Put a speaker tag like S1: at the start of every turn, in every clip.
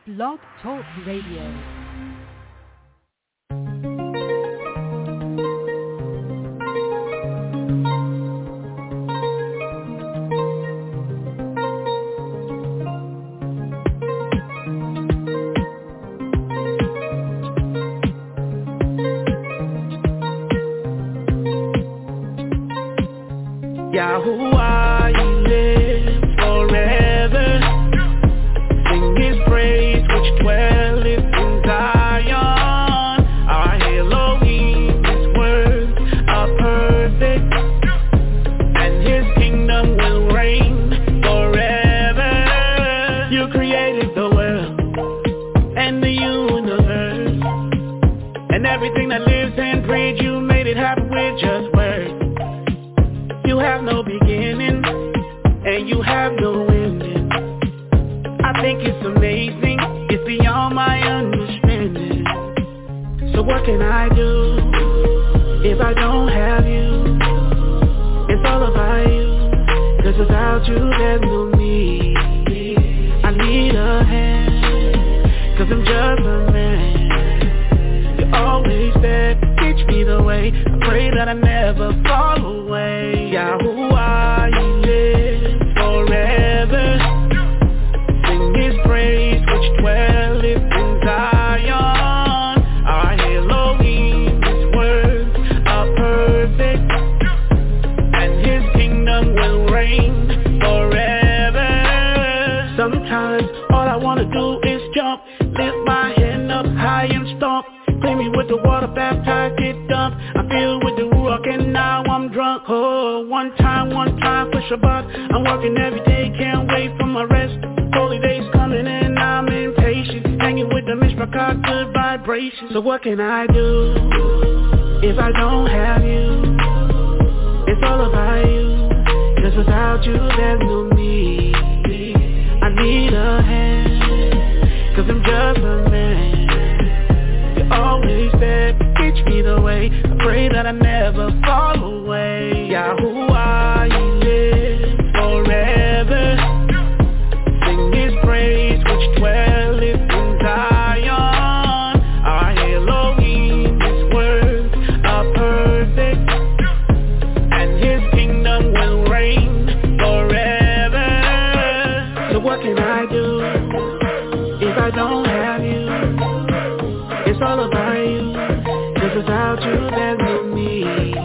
S1: Blog Talk Radio.
S2: Yahuwah, you live forever. Sing his praise which dwelleth in Zion. Our Elohim, his words are perfect, and his kingdom will reign forever. You created the world and the universe, and everything that lives and breathes. You made it happen with just words. You have no beginning, and you have no ending. I think it's amazing, it's beyond my understanding. So what can I do if I don't have you? It's all about you, 'cause without you there's no me. I need a hand, 'cause I'm just a man. You're always there, teach me the way. I pray that I never fall away. Yahuwah, you live forever. Sing his praise which dwelleth in Zion. Our Elohim, his words are perfect, and his kingdom will reign forever. Sometimes all I wanna do is jump, lift my hand up high and stomp. Clean me with the water, baptize, get dumped. I feel with the Ruach and now I'm drunk. Oh, one time for Shabbat. I'm working every day, can't wait for my rest. Holy days coming and I'm impatient. Hanging with the Mishpachah, good vibrations. So what can I do if I don't have you? It's all about you, 'cause without you there's no me. I need a hand, 'cause I'm just a man. Always there, teach me the way. I pray that I never fall away. Yahuwah, you live forever. Sing his praise which dwelleth in Zion. Our Elohim, his words are perfect, and his kingdom will reign forever. So what can I do if I don't have you? It's all about you, 'cause without you there's no me.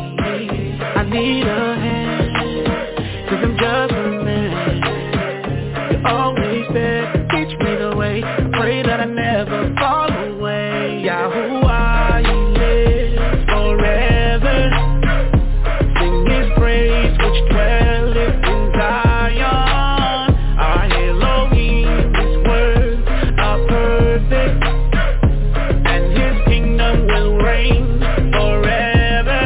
S2: I need a hand, 'cause I'm just a man. You're always there, teach me the way. I pray that I never fall away. Yahuwah, you live forever. Sing his praise which dwelleth in Zion. Our Elohim, his words are perfect, will reign forever.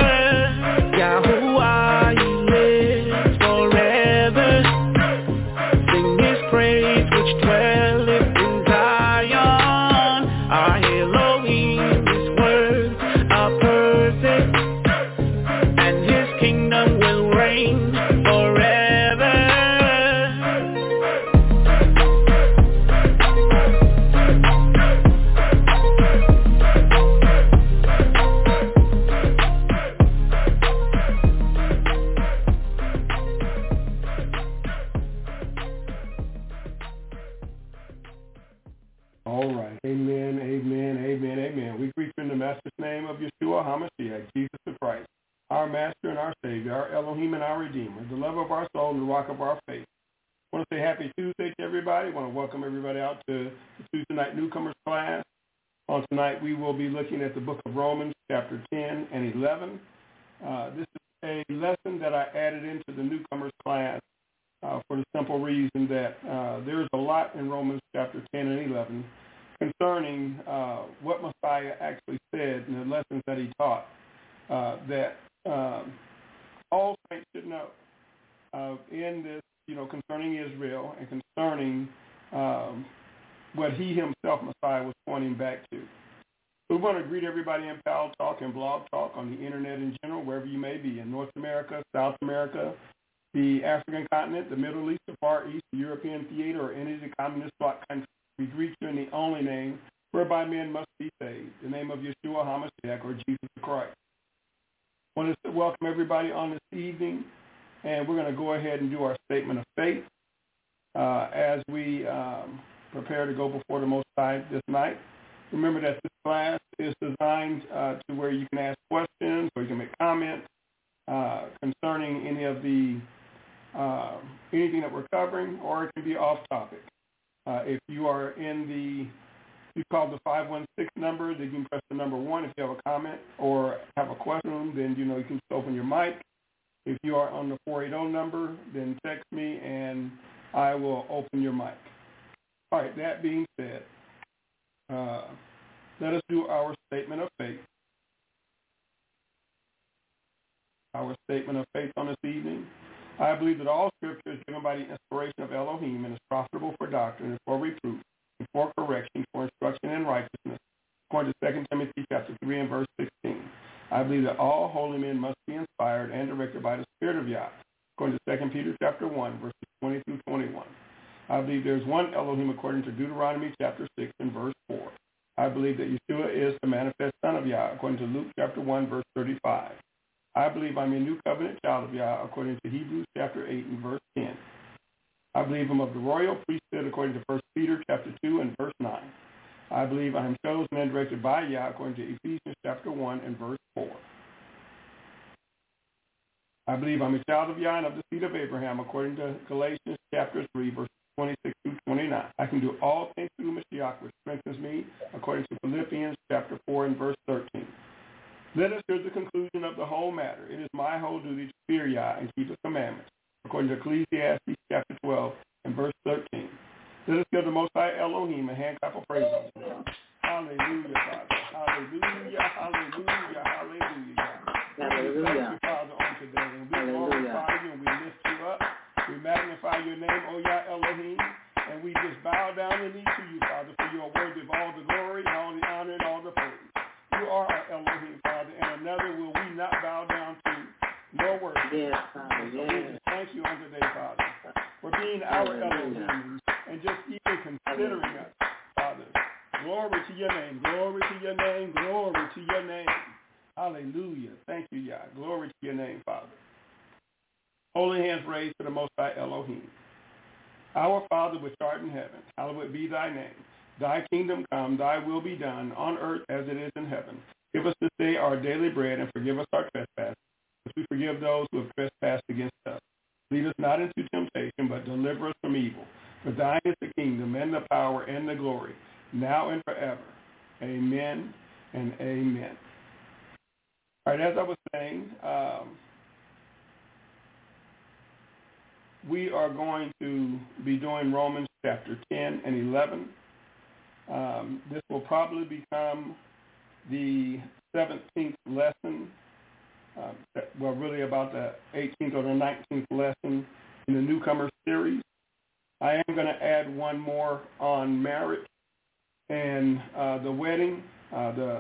S2: Yahuwah, you live forever. Sing his praise which dwelleth in Zion. Our Elohim, his words are perfect, and his kingdom will reign forever.
S3: All right. Amen, amen, amen, amen. We greet you in the Master's name of Yeshua HaMashiach, Jesus the Christ, our Master and our Savior, our Elohim and our Redeemer, the love of our soul and the rock of our faith. I want to say happy Tuesday to everybody. I want to welcome everybody out to the Tuesday night newcomers class. On tonight, we will be looking at the book of Romans, chapter 10 and 11. This is a lesson that I added into the newcomers class for the simple reason that there's a lot in Romans chapter 10 and 11 concerning what Messiah actually said and the lessons that he taught that all saints should know in this, concerning Israel and concerning what he himself, Messiah, was pointing back to. We want to greet everybody in Pal Talk and Blog Talk on the internet in general, wherever you may be, in North America, South America, the African continent, the Middle East, the Far East, the European theater, or any of the communist bloc countries. We greet you in the only name whereby men must be saved, the name of Yeshua HaMashiach, or Jesus Christ. I want to welcome everybody on this evening, and we're going to go ahead and do our statement of faith as we prepare to go before the Most High this night. Remember that this class is designed to where you can ask questions or you can make comments concerning any of the anything that we're covering, or it can be off topic. If you are you call the 516 number, then you can press the number 1 if you have a comment or have a question, then you can just open your mic. If you are on the 480 number, then text me and I will open your mic. All right, that being said, let us do our statement of faith. Our statement of faith on this evening. I believe that all Scripture is given by the inspiration of Elohim and is profitable for doctrine and for reproof and for correction, for instruction in righteousness, according to 2 Timothy chapter 3 and verse 16. I believe that all holy men must be inspired and directed by the Spirit of Yah, according to 2 Peter chapter 1, verses 20 through 21. I believe there is one Elohim according to Deuteronomy chapter 6 and verse 4. I believe that Yeshua is the manifest Son of Yah, according to Luke chapter 1, verse 35. I believe I'm a new covenant child of Yah, according to Hebrews chapter 8 and verse 10. I believe I'm of the royal priesthood, according to 1 Peter chapter 2 and verse 9. I believe I am chosen and directed by Yah, according to Ephesians chapter 1 and verse 4. I believe I'm a child of Yah and of the seed of Abraham, according to Galatians chapter 3, verses 26 through 29. I can do all things through Mashiach, which strengthens me, according to Philippians chapter 4 and verse 13. Let us hear the conclusion of the whole matter. It is my whole duty to fear Yah and keep his commandments, according to Ecclesiastes chapter 12 and verse 13. Let us give the Most High Elohim a hand clap of praise on today. Hallelujah, Father. Hallelujah, hallelujah, hallelujah.
S4: Hallelujah.
S3: Thank you, Father, on today. And we glorify you and we lift you up. We magnify your name, O Yah Elohim. And we just bow down and knee to you, Father, for you are worthy of all the glory, all the honor, and all the praise. You are our Elohim, Father, and another will we not bow down to, nor worship.
S4: Yes, Father,
S3: So
S4: yes.
S3: we just thank you on today, Father, for being our Elohim and just even considering us, Father. Glory to your name, glory to your name, glory to your name. Hallelujah. Thank you, Yah. Glory to your name, Father. Holy hands raised to the Most High Elohim. Our Father which art in heaven, hallowed be thy name. Thy kingdom come, thy will be done, on earth as it is in heaven. Give us this day our daily bread, and forgive us our trespasses, as we forgive those who have trespassed against us. Lead us not into temptation, but deliver us from evil. For thine is the kingdom, and the power, and the glory, now and forever. Amen and amen. All right, as I was saying, we are going to be doing Romans chapter 10 and 11. This will probably become the 17th lesson, really about the 18th or the 19th lesson in the Newcomer series. I am going to add one more on marriage and the wedding, the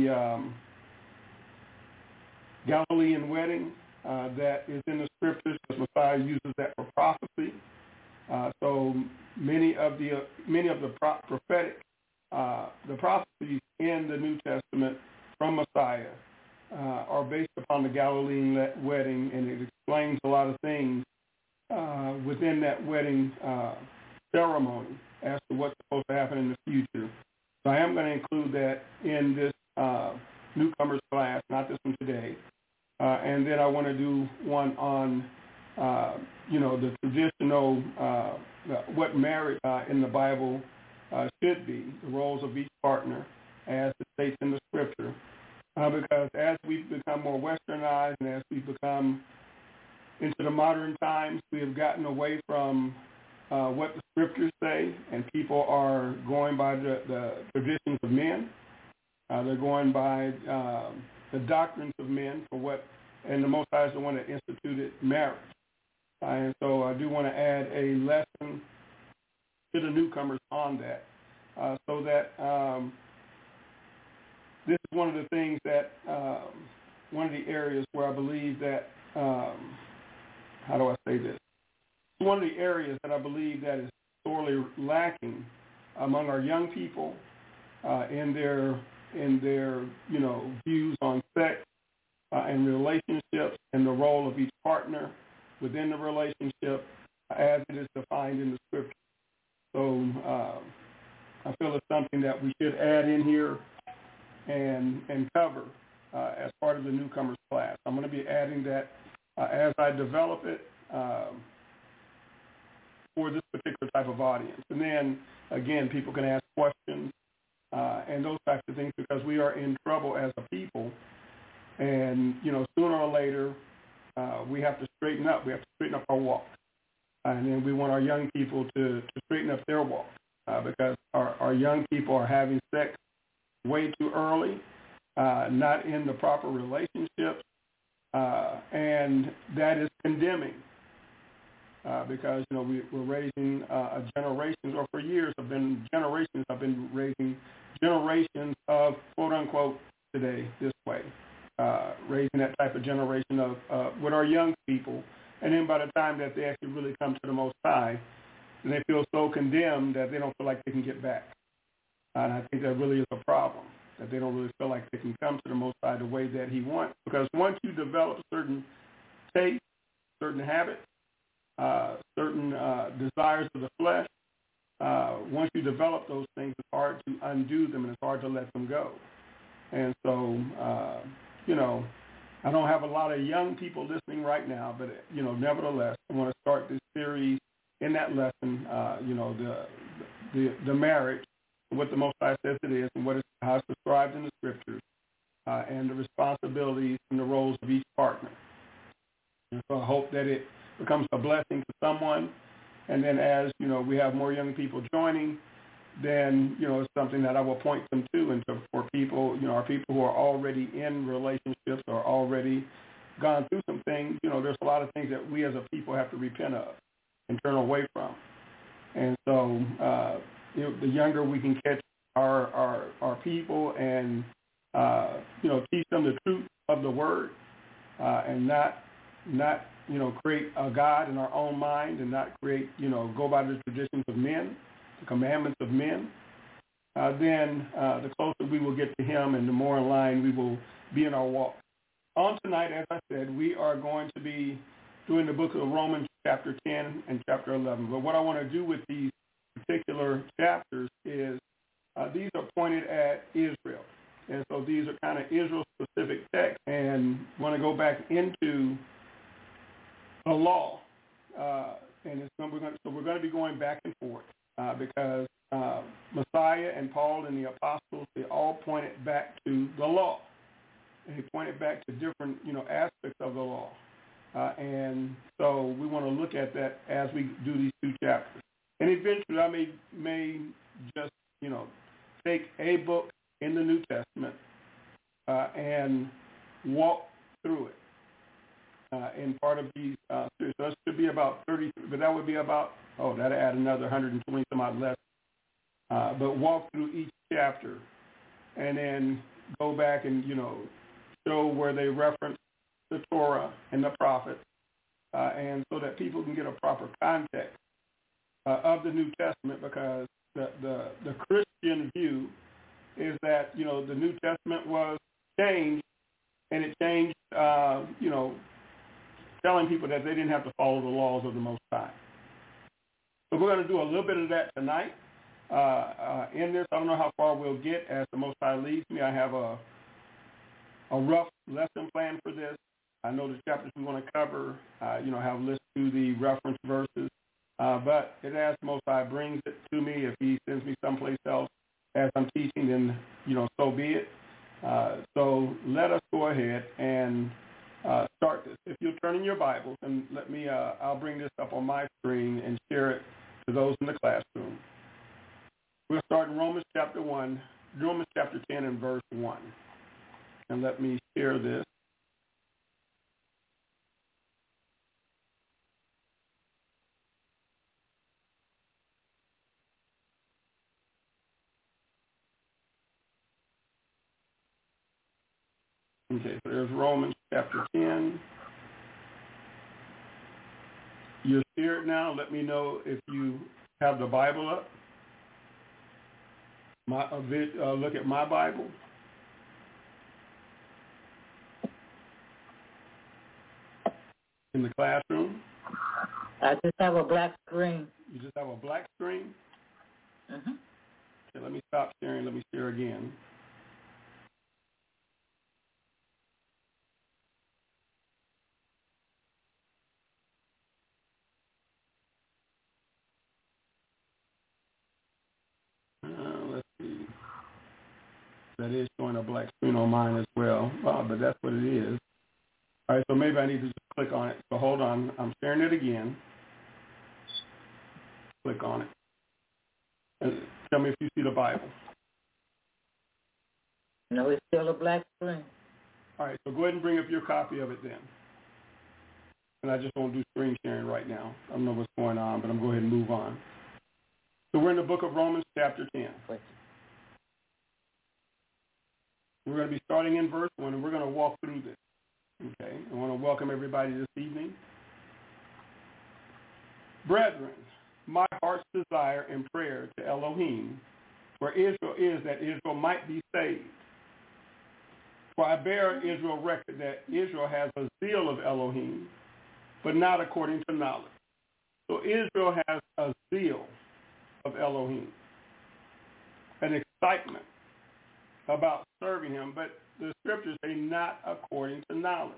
S3: Galilean wedding that is in the scriptures, because Messiah uses that for prophecy. So many of the prophetic the prophecies in the New Testament from Messiah are based upon the Galilean wedding, and it explains a lot of things within that wedding ceremony as to what's supposed to happen in the future. So I am going to include that in this newcomers class, not this one today. And then I want to do one on, the traditional, what marriage in the Bible should be, the roles of each partner as it states in the scripture. Because as we've become more westernized and as we've become into the modern times, we have gotten away from what the scriptures say, and people are going by the traditions of men. They're going by the doctrines of men for what, and the Most High is the one that instituted marriage. And so I do want to add a lesson to the newcomers on that, so that this is one of the things that, one of the areas where I believe that, how do I say this? One of the areas that I believe that is sorely lacking among our young people in their views on sex and relationships and the role of each partner within the relationship as it is defined in the scripture. So I feel it's something that we should add in here and cover as part of the newcomers class. I'm going to be adding that as I develop it for this particular type of audience. And then, again, people can ask questions and those types of things because we are in trouble as a people. And, sooner or later, we have to straighten up. We have to straighten up our walk. And then we want our young people to straighten up their walk because our young people are having sex way too early, not in the proper relationships, and that is condemning because, we're raising a generation, or for years have been generations, have been raising generations of, quote unquote, today this way, raising that type of generation of with our young people. And then by the time that they actually really come to the Most High, they feel so condemned that they don't feel like they can get back. And I think that really is a problem, that they don't really feel like they can come to the Most High the way that He wants. Because once you develop certain tastes, certain habits, certain desires of the flesh, once you develop those things, it's hard to undo them and it's hard to let them go. And so, I don't have a lot of young people listening right now, but, nevertheless, I want to start this series in that lesson, the marriage, what the Most High says it is, and how it's described in the Scriptures, and the responsibilities and the roles of each partner. And so I hope that it becomes a blessing to someone. And then as, we have more young people joining, then, it's something that I will point them to. And so for people, our people who are already in relationships or already gone through some things, there's a lot of things that we as a people have to repent of and turn away from. And so, the younger we can catch our people and, teach them the truth of the word and not create a God in our own mind and not create, go by the traditions of men, the commandments of men, then the closer we will get to Him and the more in line we will be in our walk. On tonight, as I said, we are going to be doing the book of Romans chapter 10 and chapter 11. But what I want to do with these particular chapters is these are pointed at Israel. And so these are kind of Israel-specific texts. And want to go back into the law. And we're going to be going back and forth because Messiah and Paul and the apostles, they all pointed back to the law. And they pointed back to different, aspects of the law. And so we want to look at that as we do these two chapters. And eventually I may just, take a book in the New Testament and walk through it in part of these series. So it should be about 30, but that would be about, that'd add another 120 some odd less. But walk through each chapter and then go back and, show where they reference the Torah and the prophets, and so that people can get a proper context of the New Testament, because the Christian view is that, the New Testament was changed, and it changed, telling people that they didn't have to follow the laws of the Most High. So we're going to do a little bit of that tonight. In this, I don't know how far we'll get as the Most High leads me. I have a rough lesson plan for this. I know the chapters we want to cover, have lists to the reference verses. But it as the Most High brings it to me. If He sends me someplace else as I'm teaching, then, so be it. So let us go ahead and start this. If you'll turn in your Bibles and let me, I'll bring this up on my screen and share it to those in the classroom. We'll start in Romans chapter 10 and verse 1. And let me share this. Okay, so there's Romans chapter 10. You're here now. Let me know if you have the Bible up. Look at my Bible. In the classroom.
S4: I just have a black screen.
S3: You just have a black screen?
S4: Mm-hmm.
S3: Okay, let me stop sharing. Let me share again. Let's see. That is showing a black screen on mine as well, but that's what it is. All right, so maybe I need to just click on it. So hold on. I'm sharing it again. Click on it. And tell me if you see the Bible.
S4: No, it's still a black screen.
S3: All right, so go ahead and bring up your copy of it then. And I just won't do screen sharing right now. I don't know what's going on, but I'm going to go ahead and move on. So we're in the book of Romans chapter 10. We're going to be starting in verse 1, and we're going to walk through this. Okay, I want to welcome everybody this evening. Brethren, my heart's desire and prayer to Elohim for Israel is that Israel might be saved. For I bear Israel record that Israel has a zeal of Elohim, but not according to knowledge. So Israel has a zeal of Elohim, an excitement about serving him, but the scriptures say not according to knowledge.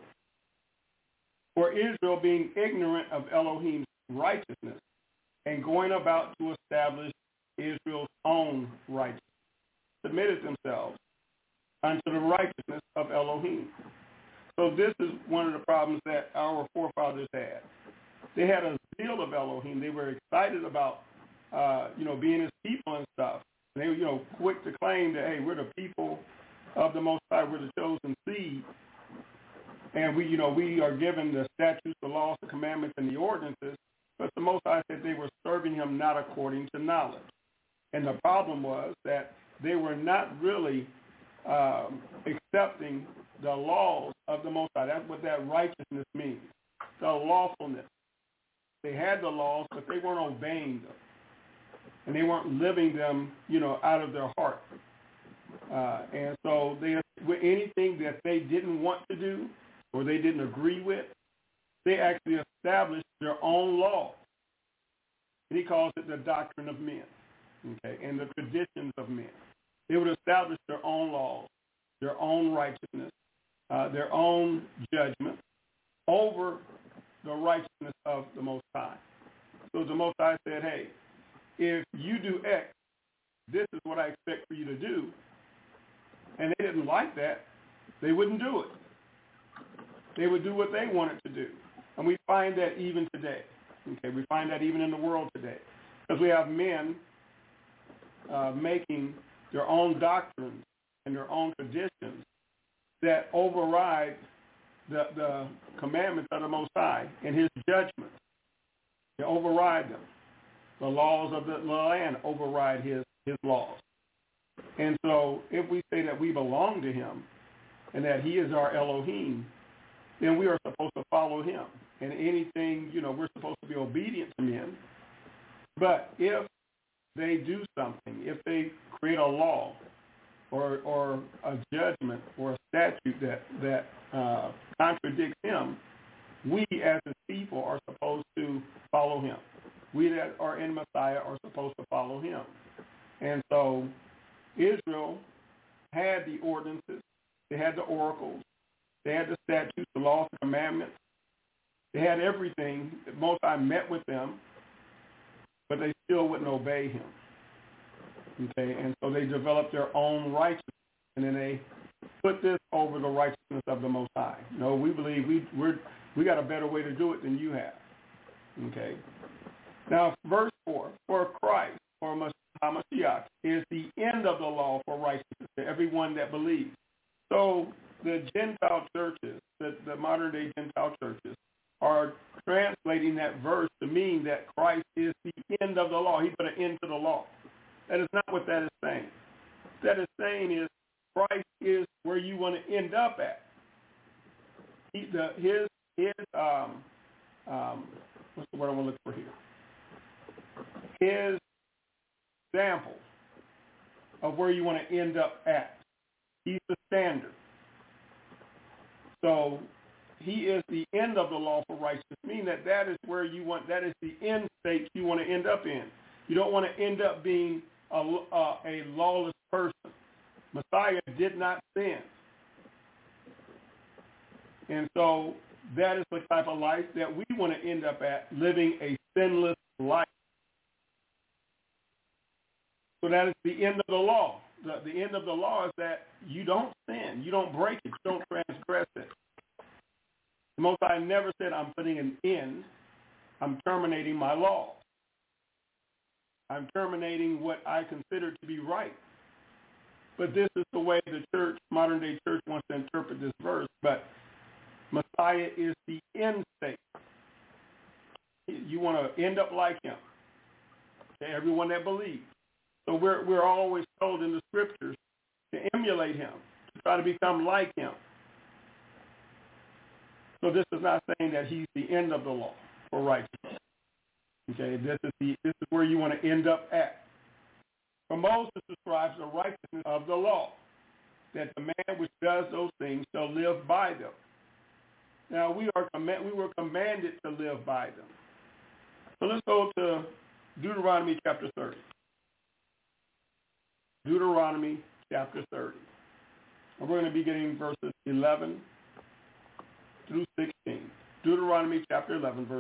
S3: For Israel, being ignorant of Elohim's righteousness and going about to establish Israel's own righteousness, submitted themselves unto the righteousness of Elohim. So this is one of the problems that our forefathers had. They had a zeal of Elohim. They were excited about, being his people and stuff. They were, quick to claim that, hey, we're the people of the Most High. We're the chosen seed. And we are given the statutes, the laws, the commandments, and the ordinances. But the Most High said they were serving him not according to knowledge. And the problem was that they were not really accepting the laws of the Most High. That's what that righteousness means, the lawfulness. They had the laws, but they weren't obeying them. And they weren't living them, out of their heart. And so anything that they didn't want to do or they didn't agree with, they actually established their own law. And he calls it the doctrine of men, okay, and the traditions of men. They would establish their own laws, their own righteousness, their own judgment over the righteousness of the Most High. So the Most High said, hey, if you do X, this is what I expect for you to do. And they didn't like that. They wouldn't do it. They would do what they wanted to do. And we find that even today. Okay, we find that even in the world today. Because we have men making their own doctrines and their own traditions that override the commandments of the Most High and his judgments. They override them. The laws of the land override his laws. And so if we say that we belong to him and that he is our Elohim, then we are supposed to follow him. And anything, we're supposed to be obedient to men. But if they do something, if they create a law or a judgment or a statute that contradicts him, we as his people are supposed to follow him. We that are in Messiah are supposed to follow him. And so Israel had the ordinances, they had the oracles, they had the statutes, the laws, the commandments. They had everything. The Most High met with them, but they still wouldn't obey him. Okay, and so they developed their own righteousness, and then they put this over the righteousness of the Most High. No, we believe we got a better way to do it than you have. Okay. Now, verse 4, for Christ, or HaMashiach, is the end of the law for righteousness to everyone that believes. So the Gentile churches, the modern-day Gentile churches, are translating that verse to mean that Christ is the end of the law. He put an end to the law. That is not what that is saying. What that is saying is Christ is where you want to end up at. What's the word I want to look for here? His example of where you want to end up at. He's the standard. So he is the end of the law for righteousness, meaning that is where you want, that is the end state you want to end up in. You don't want to end up being a lawless person. Messiah did not sin. And so that is the type of life that we want to end up at, living a sinless life. So that is the end of the law. The end of the law is that you don't sin. You don't break it. You don't transgress it. The Most High never said, I'm putting an end. I'm terminating my law. I'm terminating what I consider to be right. But this is the way the church, modern-day church, wants to interpret this verse. But Messiah is the end state. You want to end up like him. To everyone that believes. So we're always told in the scriptures to emulate him, to try to become like him. So this is not saying that he's the end of the law for righteousness. Okay, this is where you want to end up at. For Moses describes the righteousness of the law, that the man which does those things shall live by them. Now we were commanded to live by them. So let's go to Deuteronomy chapter 30. Deuteronomy chapter 30. And we're going to be getting verses 11 through 16. Deuteronomy chapter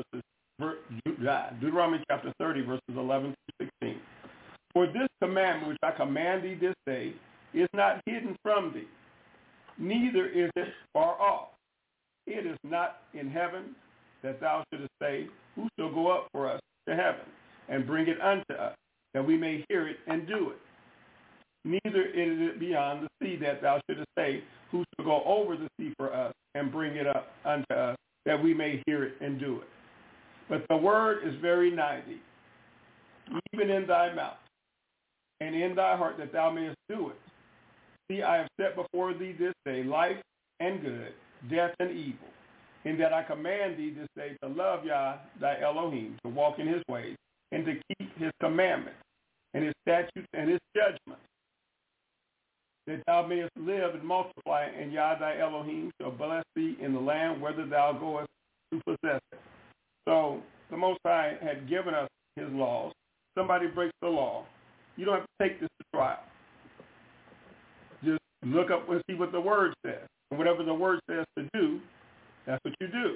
S3: 30, verses 11 through 16. For this commandment which I command thee this day is not hidden from thee, neither is it far off. It is not in heaven, that thou shouldest say, who shall go up for us to heaven, and bring it unto us, that we may hear it and do it. Neither is it beyond the sea, that thou shouldest say, who shall go over the sea for us, and bring it up unto us, that we may hear it and do it. But the word is very nigh thee, even in thy mouth, and in thy heart, that thou mayest do it. See, I have set before thee this day life and good, death and evil, in that I command thee this day to love Yah thy Elohim, to walk in his ways, and to keep his commandments, and his statutes, and his judgments, that thou mayest live and multiply, and Yah thy Elohim shall bless thee in the land whither thou goest to possess it. So the Most High had given us his laws. Somebody breaks the law, you don't have to take this to trial. Just look up and see what the word says. And whatever the word says to do, that's what you do.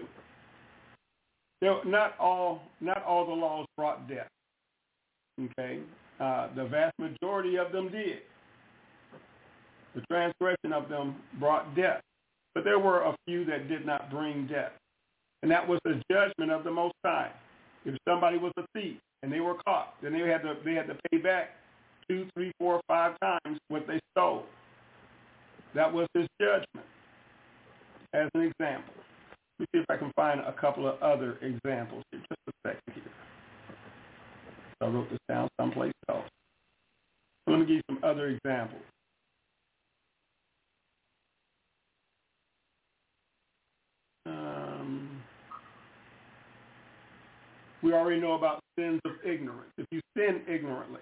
S3: Not all the laws brought death. Okay? The vast majority of them did. The transgression of them brought death. But there were a few that did not bring death. And that was the judgment of the Most High. If somebody was a thief and they were caught, then they had to pay back 2, 3, 4, 5 times what they stole. That was his judgment. As an example. Let me see if I can find a couple of other examples here. Just a second here. I wrote this down someplace else. So let me give you some other examples. We already know about sins of ignorance. If you sin ignorantly,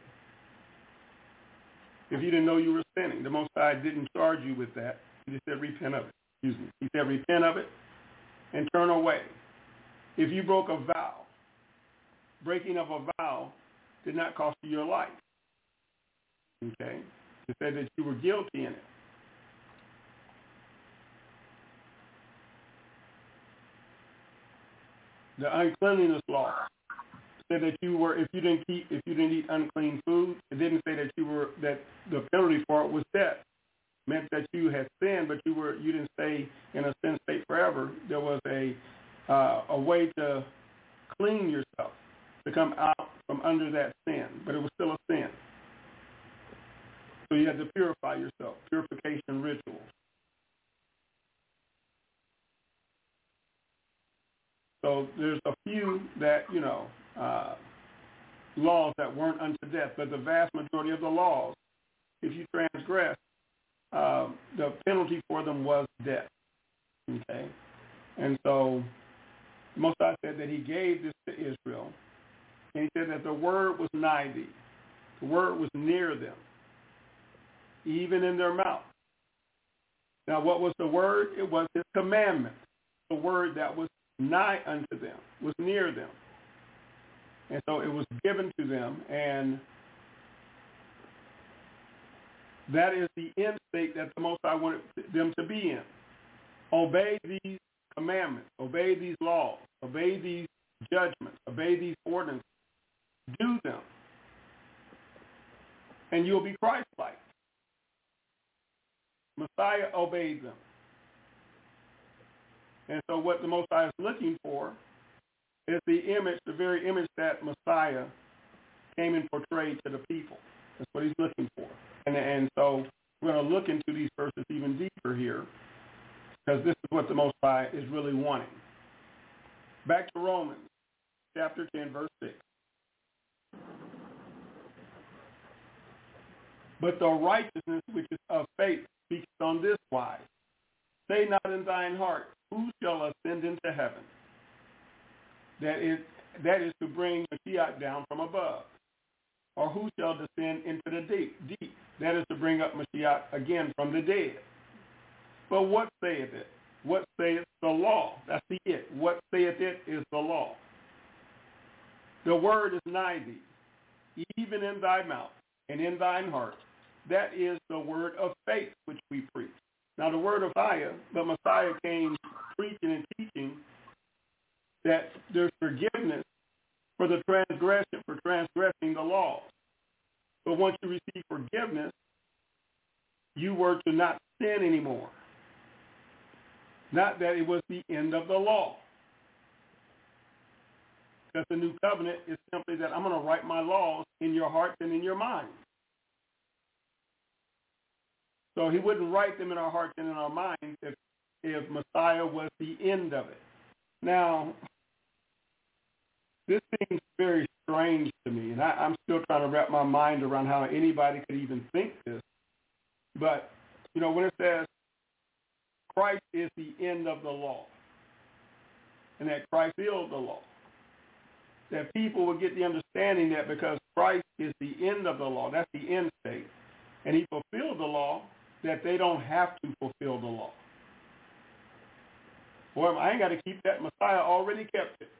S3: if you didn't know you were sinning, the Most High didn't charge you with that. He just said, repent of it. He said, repent of it and turn away. If you broke a vow, breaking of a vow did not cost you your life. Okay? It said that you were guilty in it. The uncleanliness law said that if you didn't eat unclean food, it didn't say that the penalty for it was death. It meant that you had sinned, but you didn't stay in a sin state forever. There was a way to clean yourself, to come out from under that sin, but it was still a sin. So you had to purify yourself, purification rituals. So there's a few that, laws that weren't unto death, but the vast majority of the laws, if you transgress, the penalty for them was death. Okay? And so Most High said that he gave this to Israel, and he said that the word was nigh thee. The word was near them. even in their mouth. Now, what was the word? It was his commandment, the word that was nigh unto them, was near them. And so it was given to them, and that is the end state that the Most High wanted them to be in. Obey these commandments, obey these laws, obey these judgments, obey these ordinances. Do them, and you'll be Christ-like. Messiah obeyed them. And so what the Most High is looking for is the image, the very image that Messiah came and portrayed to the people. That's what he's looking for. And so we're going to look into these verses even deeper here, because this is what the Most High is really wanting. Back to Romans chapter 10, verse 6. But the righteousness which is of faith speaks on this wise. Say not in thine heart, who shall ascend into heaven? That is to bring Mashiach down from above. Or who shall descend into the deep? That is to bring up Mashiach again from the dead. But what saith it? What saith the law? That's the it. What saith it is the law. The word is nigh thee, even in thy mouth and in thine heart. That is the word of faith which we preach. Now the word of Messiah, but Messiah came preaching and teaching that there's forgiveness for the transgression, for transgressing the laws. But once you receive forgiveness, you were to not sin anymore. Not that it was the end of the law. Because the new covenant is simply that I'm going to write my laws in your hearts and in your minds. So he wouldn't write them in our hearts and in our minds if Messiah was the end of it. Now, this seems very strange to me, and I'm still trying to wrap my mind around how anybody could even think this. But, when it says Christ is the end of the law, and that Christ is the law, that people will get the understanding that because Christ is the end of the law, that's the end state, and he fulfilled the law, that they don't have to fulfill the law. Boy, I ain't got to keep that. Messiah already kept it.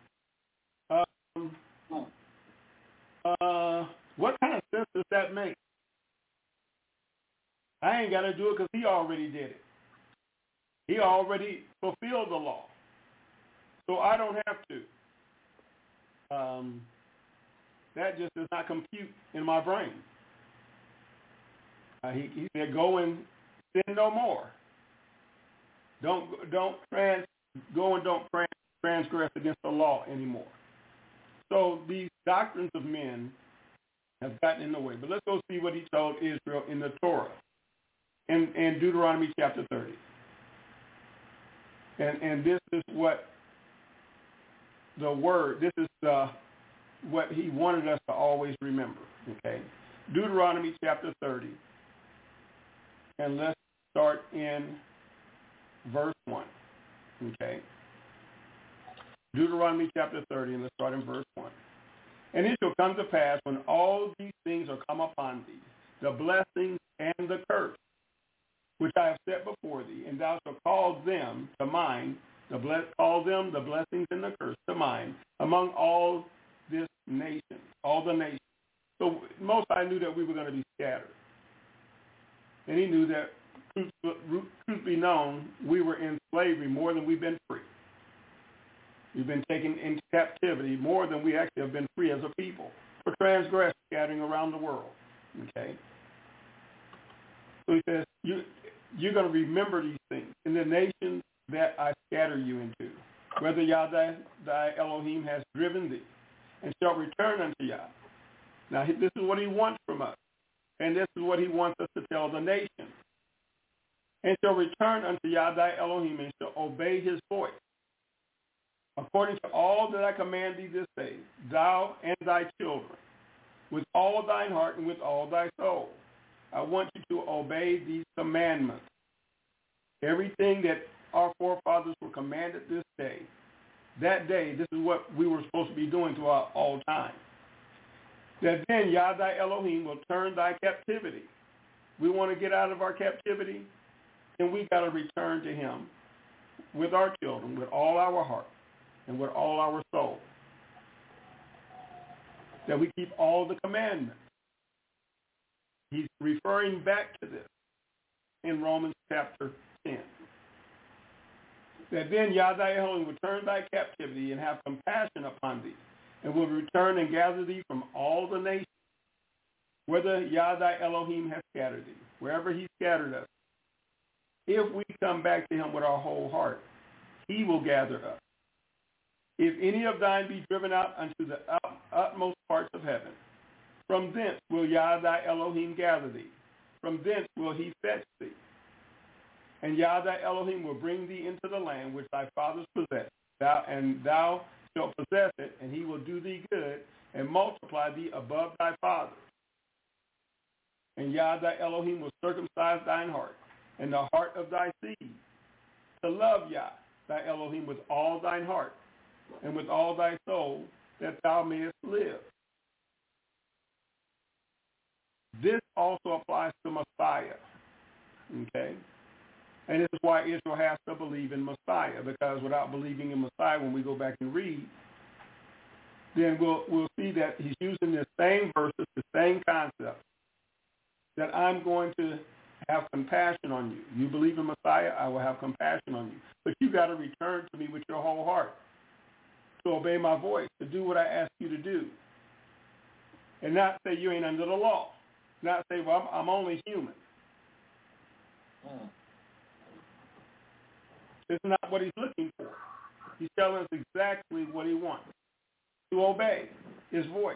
S3: What kind of sense does that make? I ain't got to do it because he already did it. He already fulfilled the law. So I don't have to. That just does not compute in my brain. He said, go and sin no more. Don't transgress against the law anymore. So these doctrines of men have gotten in the way. But let's go see what he told Israel in the Torah, in Deuteronomy chapter 30. And this is what the word, this is what he wanted us to always remember, okay? Deuteronomy chapter 30. And let's start in verse 1, okay? Deuteronomy chapter 30, and let's start in verse 1. And it shall come to pass when all these things are come upon thee, the blessings and the curse, which I have set before thee, and thou shalt call them to mind, call them the blessings and the curse to mind among all this nation, all the nations. So Most High knew that we were going to be scattered. And he knew that, truth be known, we were in slavery more than we've been free. We've been taken into captivity more than we actually have been free as a people for transgressing, scattering around the world. Okay? So he says, you're going to remember these things in the nations that I scatter you into, whether Yahweh thy Elohim has driven thee, and shall return unto Yah. Now, this is what he wants from us. And this is what he wants us to tell the nation. And shall return unto Yah thy Elohim, and shall obey his voice. According to all that I command thee this day, thou and thy children, with all thine heart and with all thy soul. I want you to obey these commandments. Everything that our forefathers were commanded this day, that day, this is what we were supposed to be doing throughout all time. That then Yah thy Elohim will turn thy captivity we want to get out of our captivity, then we got to return to him with our children, with all our heart, and with all our soul. That we keep all the commandments. He's referring back to this in Romans chapter 10. That then Yah thy Elohim will turn thy captivity and have compassion upon thee, and will return and gather thee from all the nations, whither Yah thy Elohim has scattered thee, wherever he scattered us. If we come back to him with our whole heart, he will gather us. If any of thine be driven out unto the utmost parts of heaven, from thence will Yah thy Elohim gather thee. From thence will he fetch thee. And Yah thy Elohim will bring thee into the land which thy fathers possessed. Thou shalt possess it, and he will do thee good, and multiply thee above thy fathers. And Yah thy Elohim will circumcise thine heart, and the heart of thy seed, to love Yah thy Elohim with all thine heart, and with all thy soul, that thou mayest live. This also applies to Messiah, okay? And this is why Israel has to believe in Messiah, because without believing in Messiah, when we go back and read, then we'll see that he's using the same verses, the same concept, that I'm going to have compassion on you. You believe in Messiah, I will have compassion on you. But you got to return to me with your whole heart, to obey my voice, to do what I ask you to do. And not say you ain't under the law. Not say, well, I'm only human. It's not what he's looking for. He's telling us exactly what he wants, to obey his voice.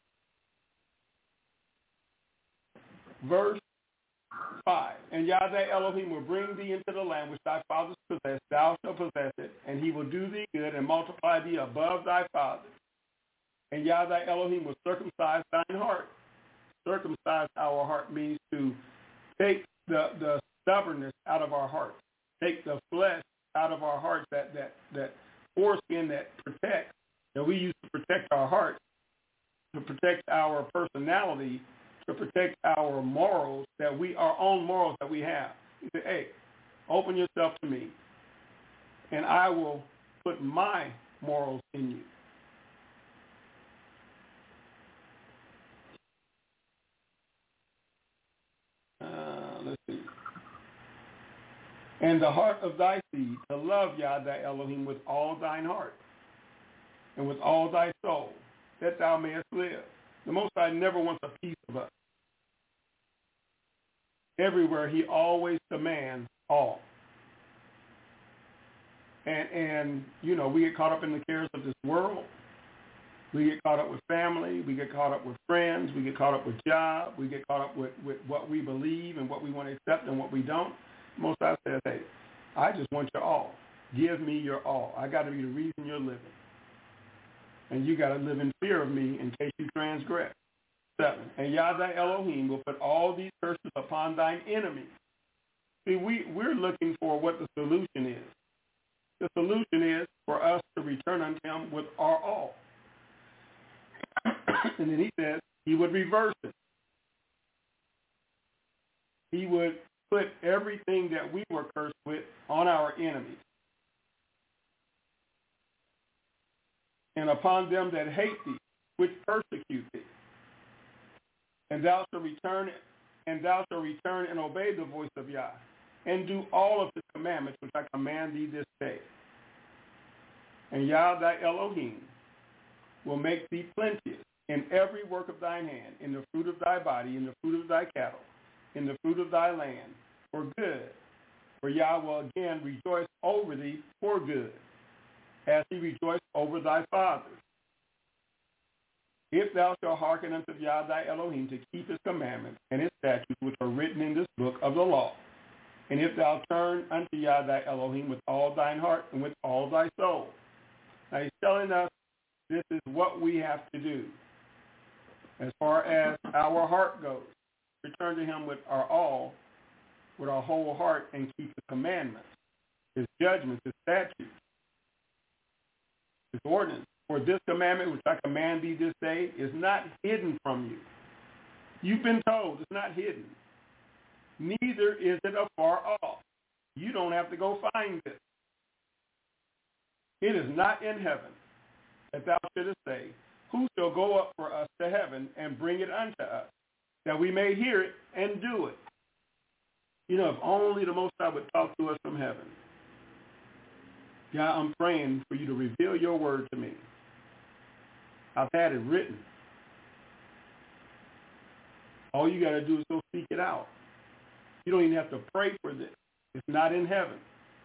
S3: Verse 5, and Yah thy Elohim will bring thee into the land which thy fathers possessed. Thou shalt possess it, and he will do thee good and multiply thee above thy fathers. And Yah thy Elohim will circumcise thine heart. Circumcise our heart means to take the stubbornness out of our heart, take the flesh out of our hearts, that foreskin that protects, that we use to protect our hearts, to protect our personality, to protect our morals, our own morals that we have. He said, hey, open yourself to me, and I will put my morals in you. Let's see. And the heart of thy seed, to love Yah thy Elohim with all thine heart, and with all thy soul, that thou mayest live. The Most High never wants a piece of us. Everywhere he always demands all. And you know, we get caught up in the cares of this world. We get caught up with family. We get caught up with friends. We get caught up with job. We get caught up with what we believe and what we want to accept and what we don't. Most High says, hey, I just want your all. Give me your all. I got to be the reason you're living. And you got to live in fear of me in case you transgress. 7, and Yah thy Elohim will put all these curses upon thine enemies. See, we're looking for what the solution is. The solution is for us to return unto him with our all. And then he says he would reverse it. He would put everything that we were cursed with on our enemies. And upon them that hate thee, which persecute thee. And thou shalt return and obey the voice of Yah, and do all of his commandments which I command thee this day. And Yah thy Elohim will make thee plenteous in every work of thine hand, in the fruit of thy body, in the fruit of thy cattle, in the fruit of thy land, for good. For Yah will again rejoice over thee for good, as he rejoiced over thy fathers. If thou shalt hearken unto Yah thy Elohim to keep his commandments and his statutes which are written in this book of the law, and if thou turn unto Yah thy Elohim with all thine heart and with all thy soul. Now he's telling us this is what we have to do. As far as our heart goes, return to him with our all, with our whole heart, and keep his commandments, his judgments, his statutes, his ordinance. For this commandment which I command thee this day is not hidden from you. You've been told it's not hidden. neither is it afar off. You don't have to go find it. It is not in heaven, that thou shouldest say, who shall go up for us to heaven and bring it unto us, that we may hear it and do it. You know, if only the Most High would talk to us from heaven. God, I'm praying for you to reveal your word to me. I've had it written. All you got to do is go seek it out. You don't even have to pray for this. It's not in heaven.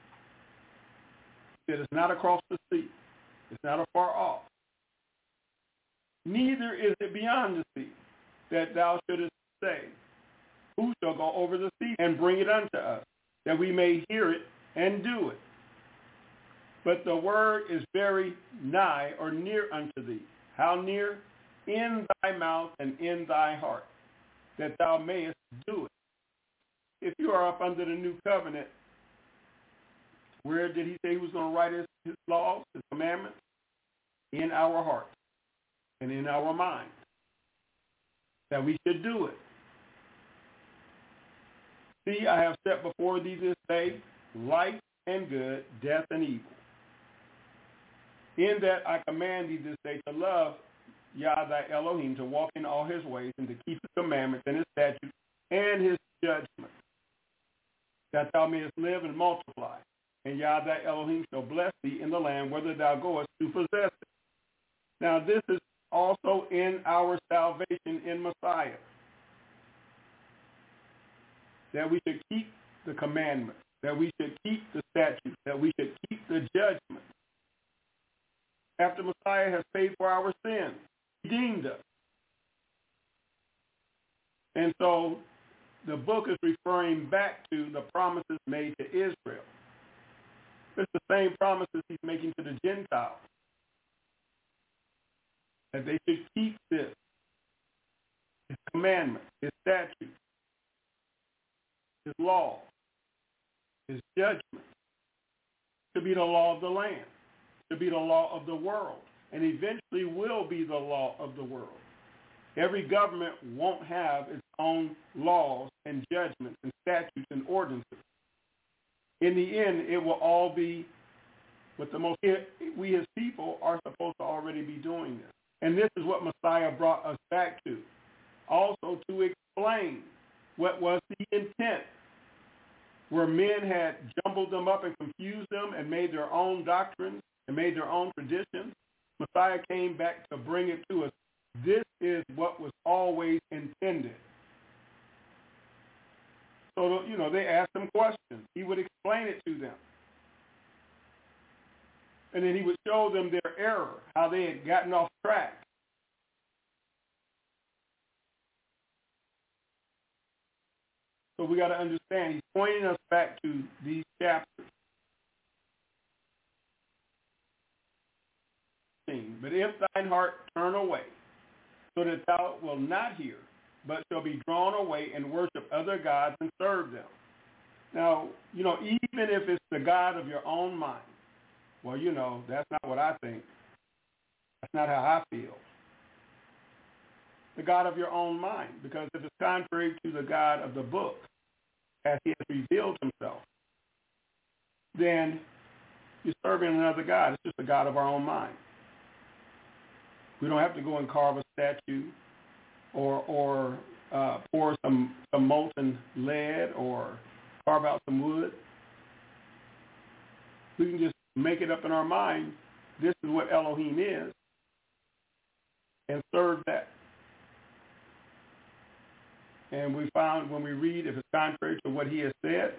S3: It's not across the sea. It's not afar off. Neither is it beyond the sea, that thou shouldest say, who shall go over the sea and bring it unto us, that we may hear it and do it. But the word is very nigh or near unto thee. How near? In thy mouth and in thy heart, that thou mayest do it. If you are up under the new covenant, where did he say he was going to write his laws, his commandments? In our hearts and in our mind, that we should do it. See, I have set before thee this day life and good, death and evil. In that I command thee this day to love Yah thy Elohim, to walk in all his ways and to keep his commandments and his statutes and his judgments, that thou mayest live and multiply. And Yah thy Elohim shall bless thee in the land whither thou goest to possess it. Now this is also in our salvation in Messiah, that we should keep the commandments, that we should keep the statutes, that we should keep the judgments. After Messiah has paid for our sins, redeemed us. And so the book is referring back to the promises made to Israel. It's the same promises he's making to the Gentiles, that they should keep this, his commandments, his statutes, his law, his judgment, to be the law of the land, to be the law of the world, and eventually will be the law of the world. Every government won't have its own laws and judgments and statutes and ordinances. In the end, it will all be what we as people are supposed to already be doing this. And this is what Messiah brought us back to. Also to explain what was the intent, where men had jumbled them up and confused them and made their own doctrines and made their own traditions. Messiah came back to bring it to us. This is what was always intended. So, they asked him questions. He would explain it to them. And then he would show them their error, how they had gotten off track. So we got to understand, he's pointing us back to these chapters. But if thine heart turn away, so that thou wilt not hear, but shall be drawn away and worship other gods and serve them. Now, even if it's the God of your own mind, well, that's not what I think. That's not how I feel. The God of your own mind, because if it's contrary to the God of the book, as he has revealed himself, then you're serving another God. It's just the God of our own mind. We don't have to go and carve a statue or pour some molten lead or carve out some wood. We can just make it up in our mind, this is what Elohim is, and serve that. And we found when we read, if it's contrary to what he has said,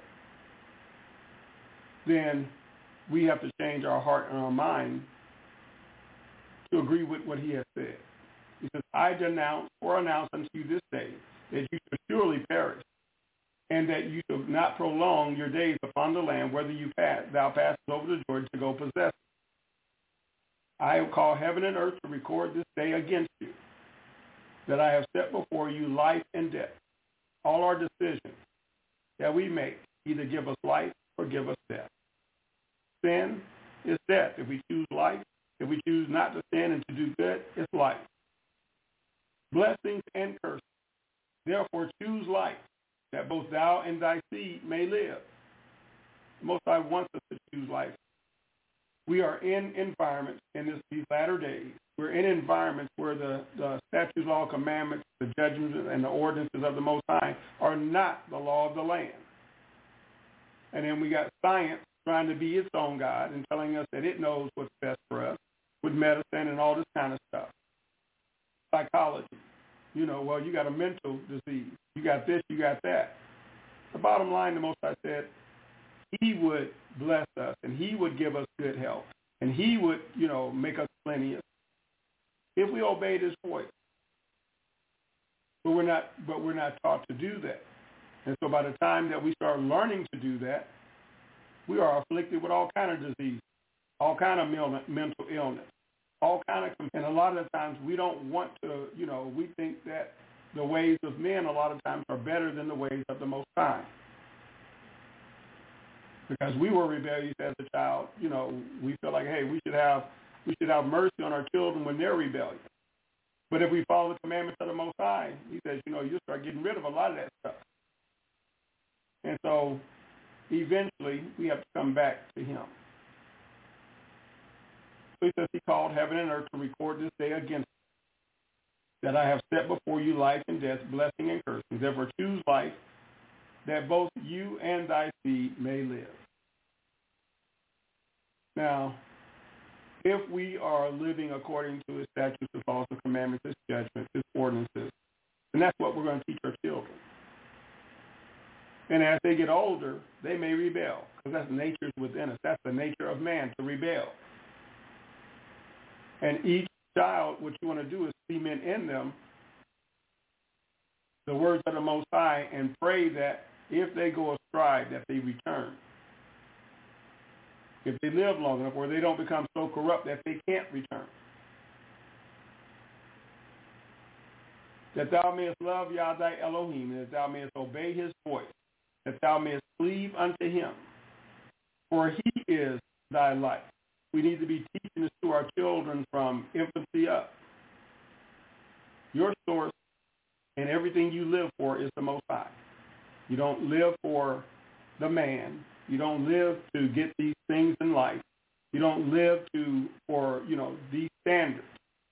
S3: then we have to change our heart and our mind to agree with what he has said. He says, I denounce or announce unto you this day that you shall surely perish, and that you shall not prolong your days upon the land, whether thou passest over the Jordan to go possess it. I will call heaven and earth to record this day against you, that I have set before you life and death. All our decisions that we make either give us life or give us death. Sin is death. If we choose life, if we choose not to sin and to do good, it's life. Blessings and curses. Therefore, choose life that both thou and thy seed may live. The Most High wants us to choose life. We are in environments in these latter days. We're in environments where the statutes, law, commandments, the judgments, and the ordinances of the Most High are not the law of the land. And then we got science trying to be its own God and telling us that it knows what's best for us with medicine and all this kind of stuff. Psychology. You got a mental disease. You got this, you got that. The bottom line, the Most High said, he would bless us and he would give us good health and he would, make us plenteous if we obeyed his voice. But we're not taught to do that. And so by the time that we start learning to do that, we are afflicted with all kind of disease, all kind of mental illness, and a lot of the times we don't want to, we think that the ways of men a lot of times are better than the ways of the Most High. Because we were rebellious as a child, we feel like, hey, we should have mercy on our children when they're rebellious. But if we follow the commandments of the Most High, he says, you'll start getting rid of a lot of that stuff. And so eventually we have to come back to him. So he says he called heaven and earth to record this day against that I have set before you life and death, blessing and cursing. Therefore choose life, that both you and thy seed may live. Now, if we are living according to his statutes, his laws, his commandments, his judgments, his ordinances, then that's what we're going to teach our children. And as they get older, they may rebel, because that's the nature within us. That's the nature of man, to rebel. And each child, what you want to do is cement in them the words of the Most High and pray that if they go astray, that they return. If they live long enough, where they don't become so corrupt that they can't return. That thou mayest love Yah thy Elohim, and that thou mayest obey his voice, that thou mayest cleave unto him, for he is thy life. We need to be teaching this to our children from infancy up. Your source and everything you live for is the Most High. You don't live for the man. You don't live to get these things in life. You don't live for these standards.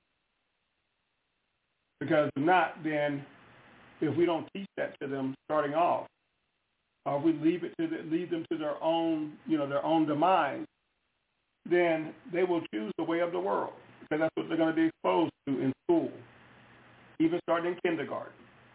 S3: Because if not, then if we don't teach that to them starting off, or we lead them to their own, their own demise, then they will choose the way of the world, because that's what they're going to be exposed to in school, even starting in kindergarten,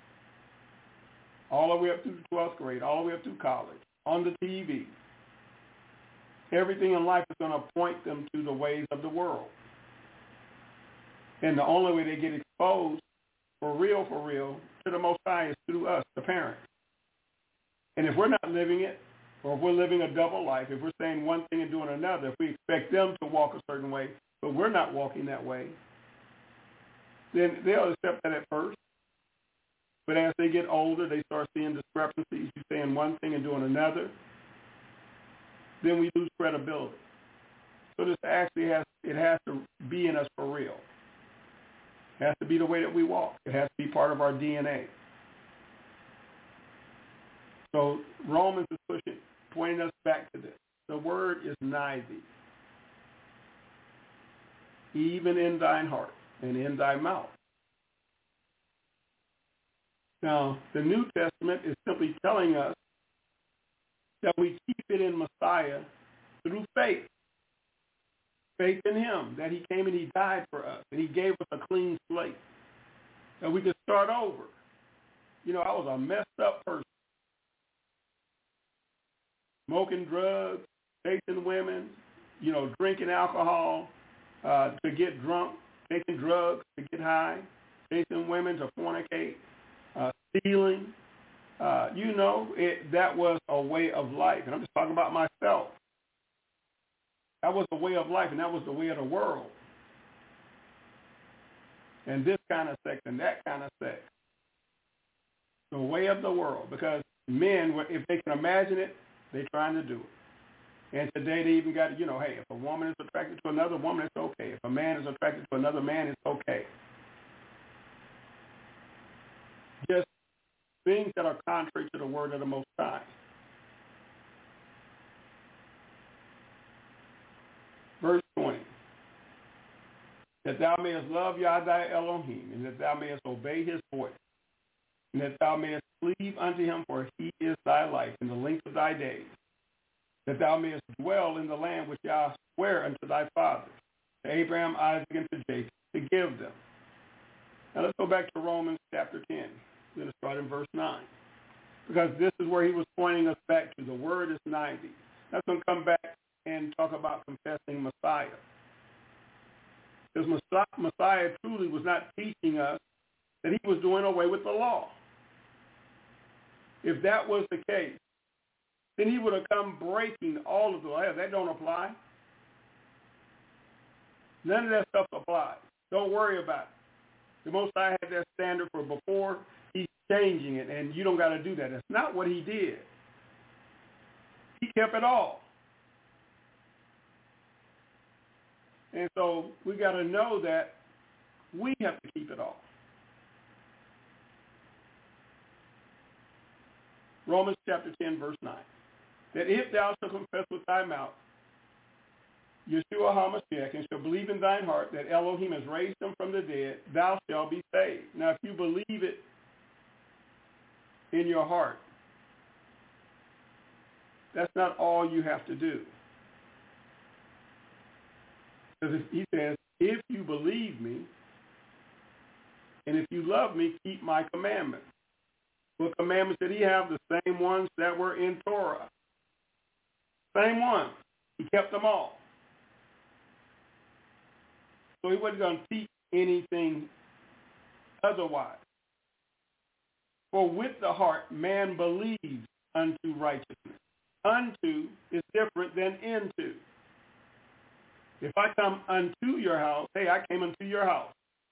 S3: all the way up through the 12th grade, all the way up through college, on the TV. Everything in life is going to point them to the ways of the world. And the only way they get exposed for real, to the Most High is through us, the parents. And if we're not living it, or if we're living a double life, if we're saying one thing and doing another, if we expect them to walk a certain way, but we're not walking that way, then they'll accept that at first. But as they get older, they start seeing discrepancies. You're saying one thing and doing another. Then we lose credibility. So this actually has to be in us for real. It has to be the way that we walk. It has to be part of our DNA. So Romans is pointing us back to this. The word is nigh thee, even in thine heart and in thy mouth. Now, the New Testament is simply telling us that we keep it in Messiah through faith. Faith in him, that he came and he died for us, and he gave us a clean slate, that we could start over. I was a messed up person. Smoking drugs, chasing women, drinking alcohol to get drunk, taking drugs to get high, chasing women to fornicate, stealing. That was a way of life. And I'm just talking about myself. That was the way of life, and that was the way of the world. And this kind of sex and that kind of sex. The way of the world. Because men, if they can imagine it, they're trying to do it. And today they even got, hey, if a woman is attracted to another woman, it's okay. If a man is attracted to another man, it's okay. Just things that are contrary to the word of the Most High. Verse 20. That thou mayest love Yah thy Elohim, and that thou mayest obey his voice, and that thou mayest cleave unto him, for he is thy life, and the length of thy days, that thou mayest dwell in the land which Yah sware unto thy fathers, to Abraham, Isaac, and to Jacob, to give them. Now let's go back to Romans chapter 10. We're going to start in verse 9, because this is where he was pointing us back to. The word is 90. That's going to come back and talk about confessing Messiah. Because Messiah truly was not teaching us that he was doing away with the law. If that was the case, then he would have come breaking all of the law. That don't apply. None of that stuff applies. Don't worry about it. The Most High had that standard for before. He's changing it, and you don't got to do that. That's not what he did. He kept it all. And so we got to know that we have to keep it all. Romans chapter 10, verse 9. That if thou shalt confess with thy mouth Yeshua HaMashiach, and shall believe in thine heart that Elohim has raised him from the dead, thou shalt be saved. Now, if you believe it in your heart, that's not all you have to do. Because he says, if you believe me, and if you love me, keep my commandments. What commandments did he have? The same ones that were in Torah. Same ones. He kept them all. So he wasn't going to teach anything otherwise. For with the heart man believes unto righteousness. Unto is different than into. If I come unto your house, hey, I came unto your house.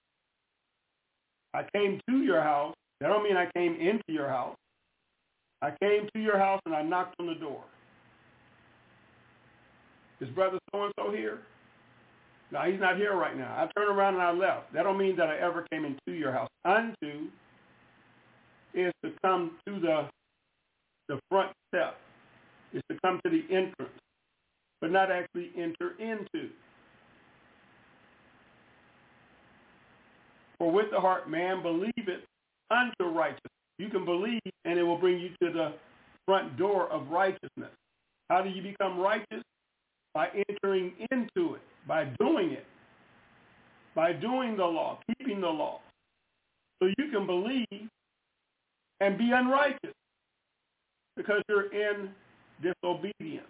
S3: I came to your house. That don't mean I came into your house. I came to your house and I knocked on the door. Is brother so-and-so here? No, he's not here right now. I turned around and I left. That don't mean that I ever came into your house. Unto is to come to the front step. Is to come to the entrance, but not actually enter into. For with the heart man believeth unto righteousness. You can believe and it will bring you to the front door of righteousness. How do you become righteous? By entering into it, by doing it, by doing the law, keeping the law. So you can believe and be unrighteous because you're in disobedience.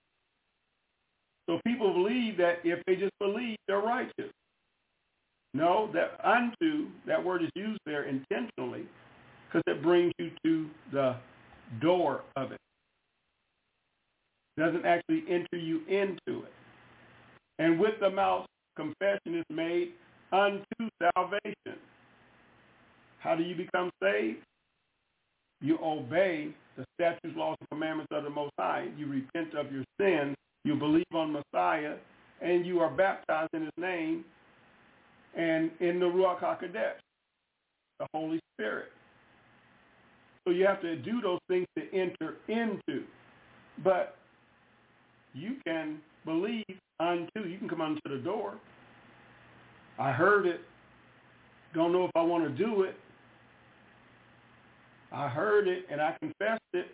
S3: So people believe that if they just believe, they're righteous. No, that unto, that word is used there intentionally because it brings you to the door of it. It doesn't actually enter you into it. And with the mouth, confession is made unto salvation. How do you become saved? You obey the statutes, laws, and commandments of the Most High. You repent of your sins. You believe on Messiah. And you are baptized in his name and in the Ruach HaKodesh, the Holy Spirit. So you have to do those things to enter into. But you can believe unto. You can come unto the door. I heard it. Don't know if I want to do it. I heard it and I confessed it.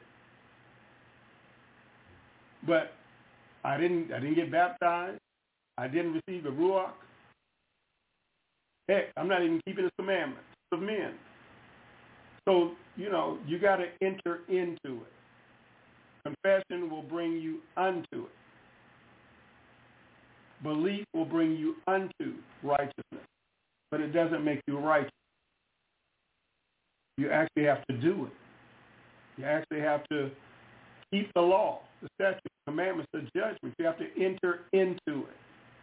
S3: But I didn't get baptized. I didn't receive the Ruach. Heck, I'm not even keeping the commandments of men. So, you got to enter into it. Confession will bring you unto it. Belief will bring you unto righteousness. But it doesn't make you righteous. You actually have to do it. You actually have to keep the law, the statutes, the commandments, the judgments. You have to enter into it.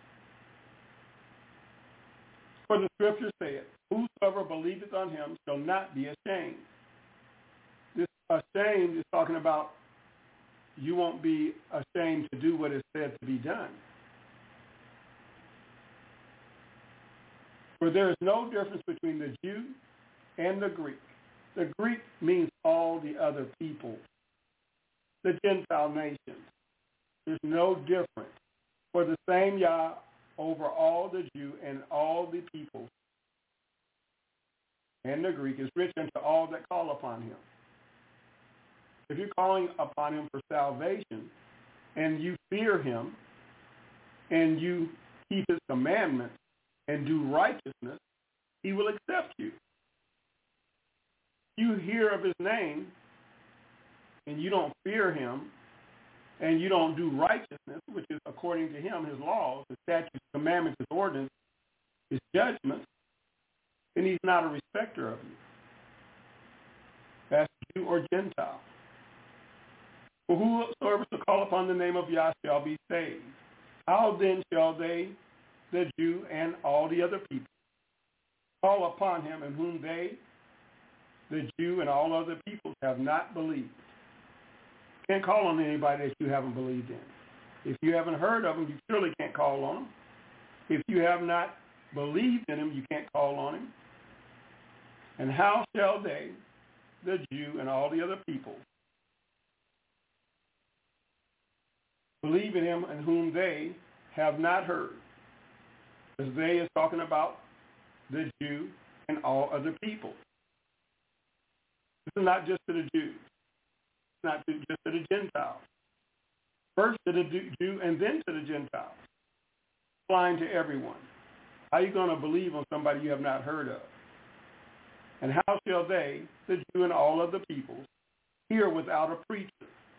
S3: For the scripture saith, whosoever believeth on him shall not be ashamed. This ashamed is talking about you won't be ashamed to do what is said to be done. For there is no difference between the Jew and the Greek. The Greek means all the other people, the Gentile nations. There's no difference. For the same Yah over all the Jew and all the people, and the Greek is rich unto all that call upon him. If you're calling upon him for salvation and you fear him and you keep his commandments and do righteousness, he will accept you. You hear of his name and you don't fear him and you don't do righteousness, which is according to him, his laws, his statutes, commandments, his ordinance, his judgments, then he's not a respecter of you. That's Jew or Gentile. For whosoever shall call upon the name of Yah shall be saved. How then shall they, the Jew and all the other people, call upon him in whom they, the Jew and all other peoples, have not believed? You can't call on anybody that you haven't believed in. If you haven't heard of him, you surely can't call on him. If you have not believed in him, you can't call on him. And how shall they, the Jew and all the other people, believe in him in whom they have not heard? Because they is talking about the Jew and all other people. This is not just to the Jews. It's not just to the Gentiles. First to the Jew and then to the Gentiles. Applying to everyone. How are you going to believe on somebody you have not heard of? And how shall they, the Jew and all other peoples, hear without a preacher?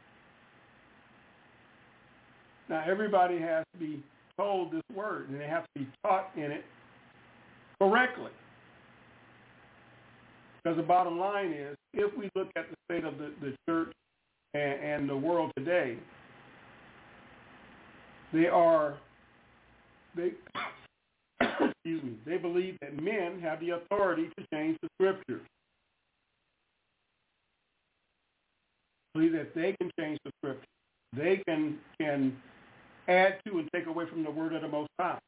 S3: Now, everybody has to be told this word, and they have to be taught in it correctly. Because the bottom line is, if we look at the state of the church and the world today, they believe that men have the authority to change the scriptures. Believe that they can change the scriptures. They can add to and take away from the word of the Most High.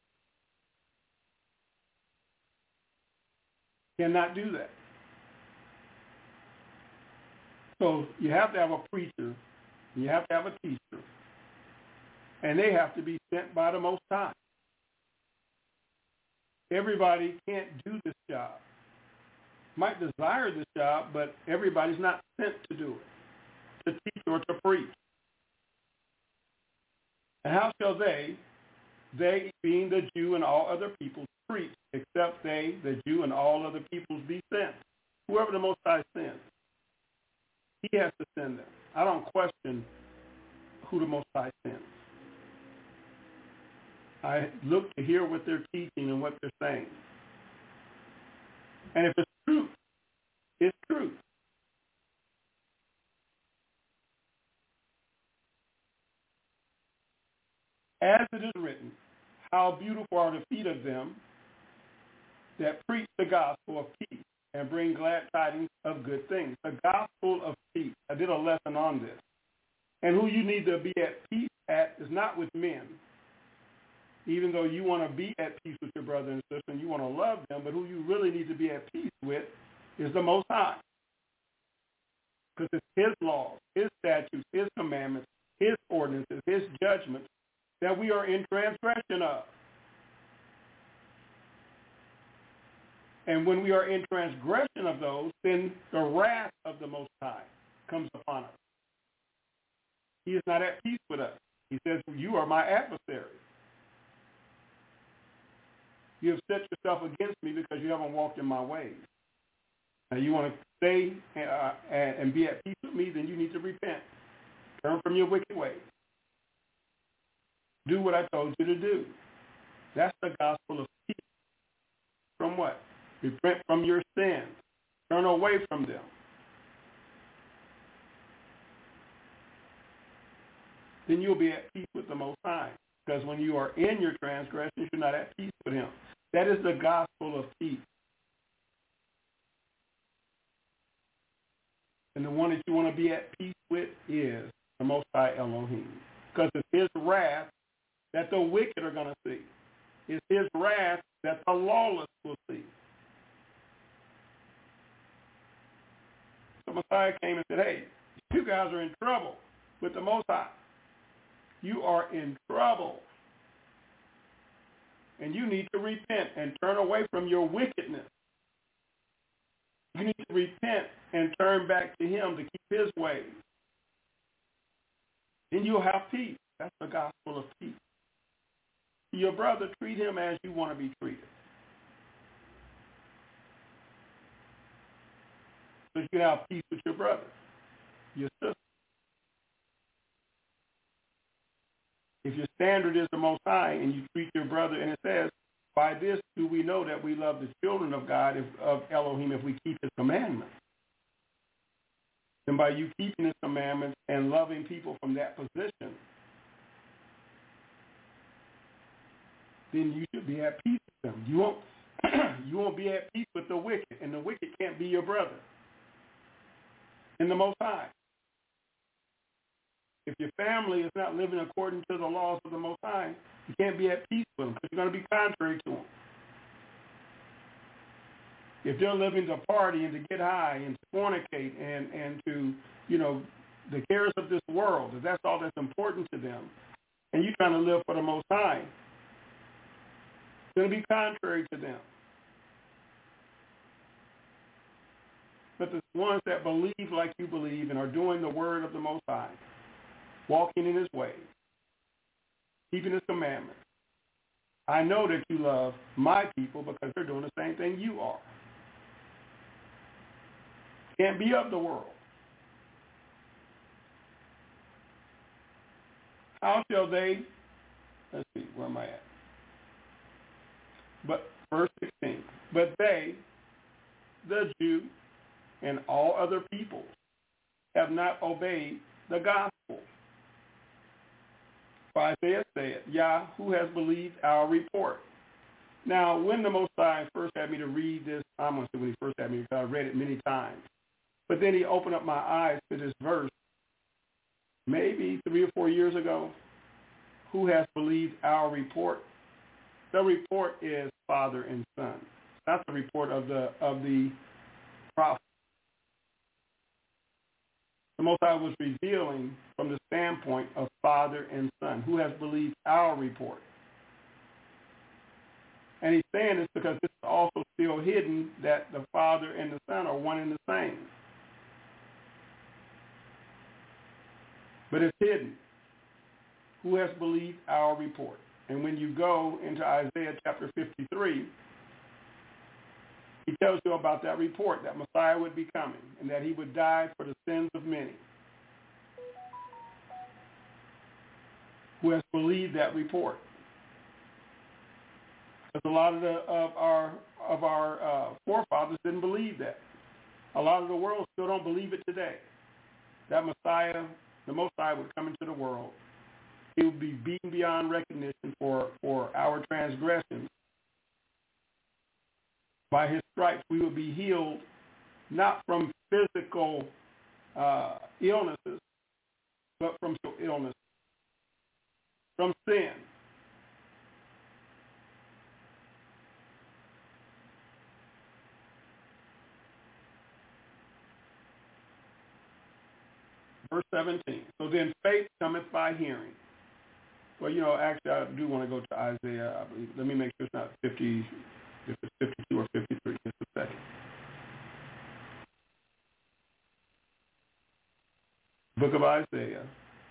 S3: Cannot do that. So you have to have a preacher, you have to have a teacher, and they have to be sent by the Most High. Everybody can't do this job. Might desire this job, but everybody's not sent to do it, to teach or to preach. And how shall they being the Jew and all other peoples, preach, except they, the Jew and all other peoples, be sent? Whoever the Most High sends, he has to send them. I don't question who the Most High sends. I look to hear what they're teaching and what they're saying. And if it's truth, it's truth. As it is written, how beautiful are the feet of them that preach the gospel of peace and bring glad tidings of good things. The gospel of peace. I did a lesson on this. And who you need to be at peace at is not with men. Even though you want to be at peace with your brother and sister and you want to love them, but who you really need to be at peace with is the Most High. Because it's his laws, his statutes, his commandments, his ordinances, his judgments that we are in transgression of. And when we are in transgression of those, then the wrath of the Most High comes upon us. He is not at peace with us. He says, you are my adversary. You have set yourself against me because you haven't walked in my ways. Now you want to stay and be at peace with me, then you need to repent. Turn from your wicked ways. Do what I told you to do. That's the gospel of peace. From what? Repent from your sins. Turn away from them. Then you'll be at peace with the Most High. Because when you are in your transgressions, you're not at peace with him. That is the gospel of peace. And the one that you want to be at peace with is the Most High Elohim. Because it's his wrath that the wicked are going to see. It's his wrath that the lawless will see. the Messiah came and said, hey, you guys are in trouble with the Most High. You are in trouble. And you need to repent and turn away from your wickedness. You need to repent and turn back to him to keep his ways. Then you'll have peace. That's the gospel of peace. Your brother, treat him as you want to be treated. So you can have peace with your brother, your sister. If your standard is the Most High and you treat your brother, and it says, by this do we know that we love the children of God, of Elohim, if we keep his commandments. And by you keeping his commandments and loving people from that position, then you should be at peace with them. You won't be at peace with the wicked, and the wicked can't be your brother in the Most High. If your family is not living according to the laws of the Most High, you can't be at peace with them because you're going to be contrary to them. If they're living to party and to get high and to fornicate and to, the cares of this world, if that's all that's important to them, and you're trying to live for the Most High, it's going to be contrary to them. But the ones that believe like you believe and are doing the word of the Most High, walking in his ways, keeping his commandments, I know that you love my people because they're doing the same thing you are. Can't be of the world. How shall they, let's see, where am I at? But verse 16, but they, the Jew, and all other peoples have not obeyed the gospel. For Isaiah said, Yah, who has believed our report? Now, when the Most High first had me to read this, I'm going to say when he first had me, because I read it many times. But then he opened up my eyes to this verse, maybe 3 or 4 years ago. Who has believed our report? The report is father and son. That's the report of the prophet. The Most High was revealing from the standpoint of father and son. Who has believed our report? And he's saying this because it's also still hidden that the father and the son are one and the same. But it's hidden. Who has believed our report? And when you go into Isaiah chapter 53, he tells you about that report, that Messiah would be coming and that he would die for the sins of many. Who has believed that report? Because a lot of our forefathers didn't believe that. A lot of the world still don't believe it today. That Messiah, the Most High, would come into the world. He would be beaten beyond recognition for our transgressions. By his stripes, we would be healed, not from physical illnesses, but from illness, from sin. Verse 17. So then faith cometh by hearing. Well, actually, I do want to go to Isaiah. I believe. Let me make sure it's not 50, if it's 52 or 53. Just a second. Book of Isaiah.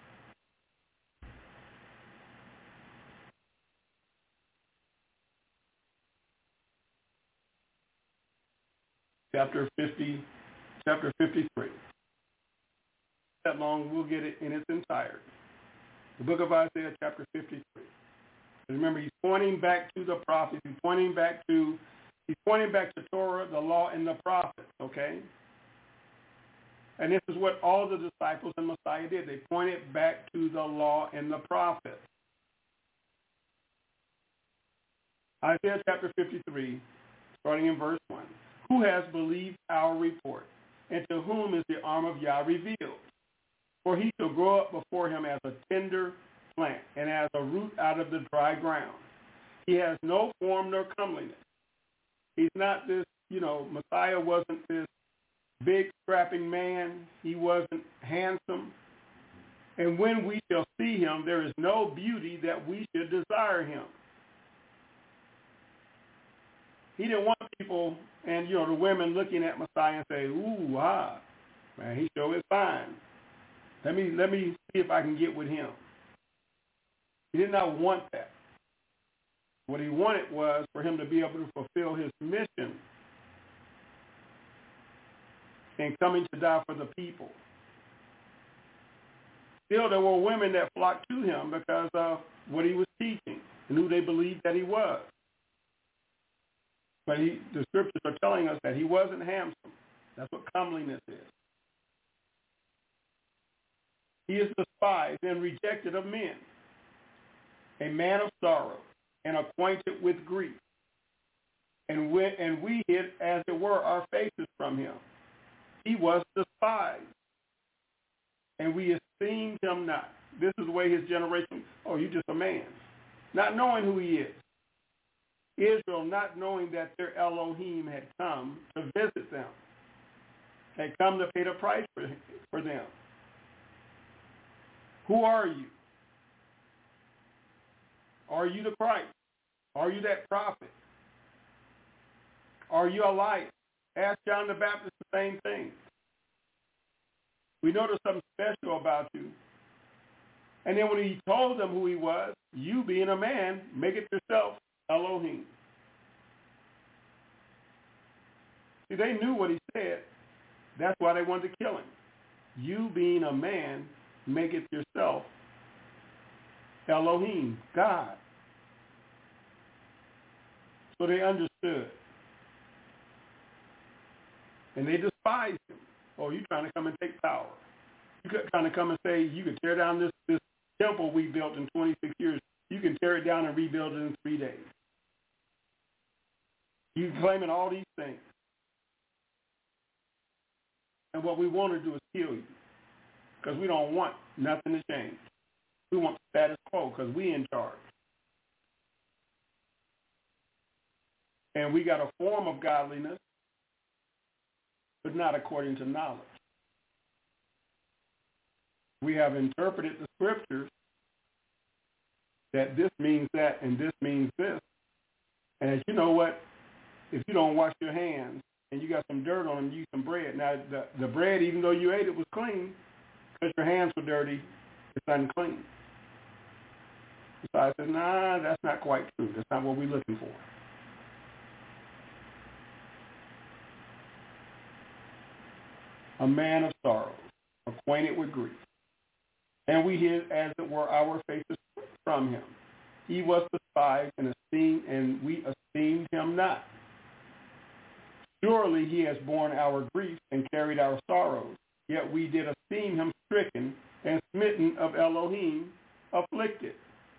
S3: Chapter 53. That long, we'll get it in its entirety. The book of Isaiah, chapter 53. Remember, he's pointing back to the prophets. He's pointing back to Torah, the law, and the prophets, okay? And this is what all the disciples and Messiah did. They pointed back to the law and the prophets. Isaiah chapter 53, starting in verse 1. Who has believed our report, and to whom is the arm of Yah revealed? For he shall grow up before him as a tender plant, and as a root out of the dry ground. He has no form nor comeliness. He's not this, Messiah wasn't this big, strapping man. He wasn't handsome. And when we shall see him, there is no beauty that we should desire him. He didn't want people and, the women looking at Messiah and say, ooh, man, he sure is fine. Let me see if I can get with him. He did not want that. What he wanted was for him to be able to fulfill his mission in coming to die for the people. Still, there were women that flocked to him because of what he was teaching and who they believed that he was. But the scriptures are telling us that he wasn't handsome. That's what comeliness is. He is despised and rejected of men, a man of sorrow and acquainted with grief. And we hid, as it were, our faces from him. He was despised, and we esteemed him not. This is the way his generation, you're just a man. Not knowing who he is. Israel not knowing that their Elohim had come to visit them, had come to pay the price for them. Who are you? Are you the Christ? Are you that prophet? Are you Elijah? Ask John the Baptist the same thing. We know there's something special about you. And then when he told them who he was, you being a man, make it yourself Elohim. See, they knew what he said. That's why they wanted to kill him. You being a man, make it yourself Elohim, God. So they understood. And they despised him. You're trying to come and take power. You're trying to come and say you can tear down this temple we built in 26 years. You can tear it down and rebuild it in 3 days. You're claiming all these things. And what we want to do is kill you because we don't want nothing to change. We want the status quo because we're in charge. And we got a form of godliness, but not according to knowledge. We have interpreted the scriptures that this means that and this means this. And as you know what, if you don't wash your hands and you got some dirt on them, you eat some bread. Now, the bread, even though you ate it, was clean, because your hands were dirty, it's unclean. So I said, nah, that's not quite true. That's not what we're looking for. A man of sorrows, acquainted with grief. And we hid, as it were, our faces from him. He was despised and esteemed, and we esteemed him not. Surely he has borne our griefs and carried our sorrows, yet we did esteem him stricken and smitten of Elohim, afflicted.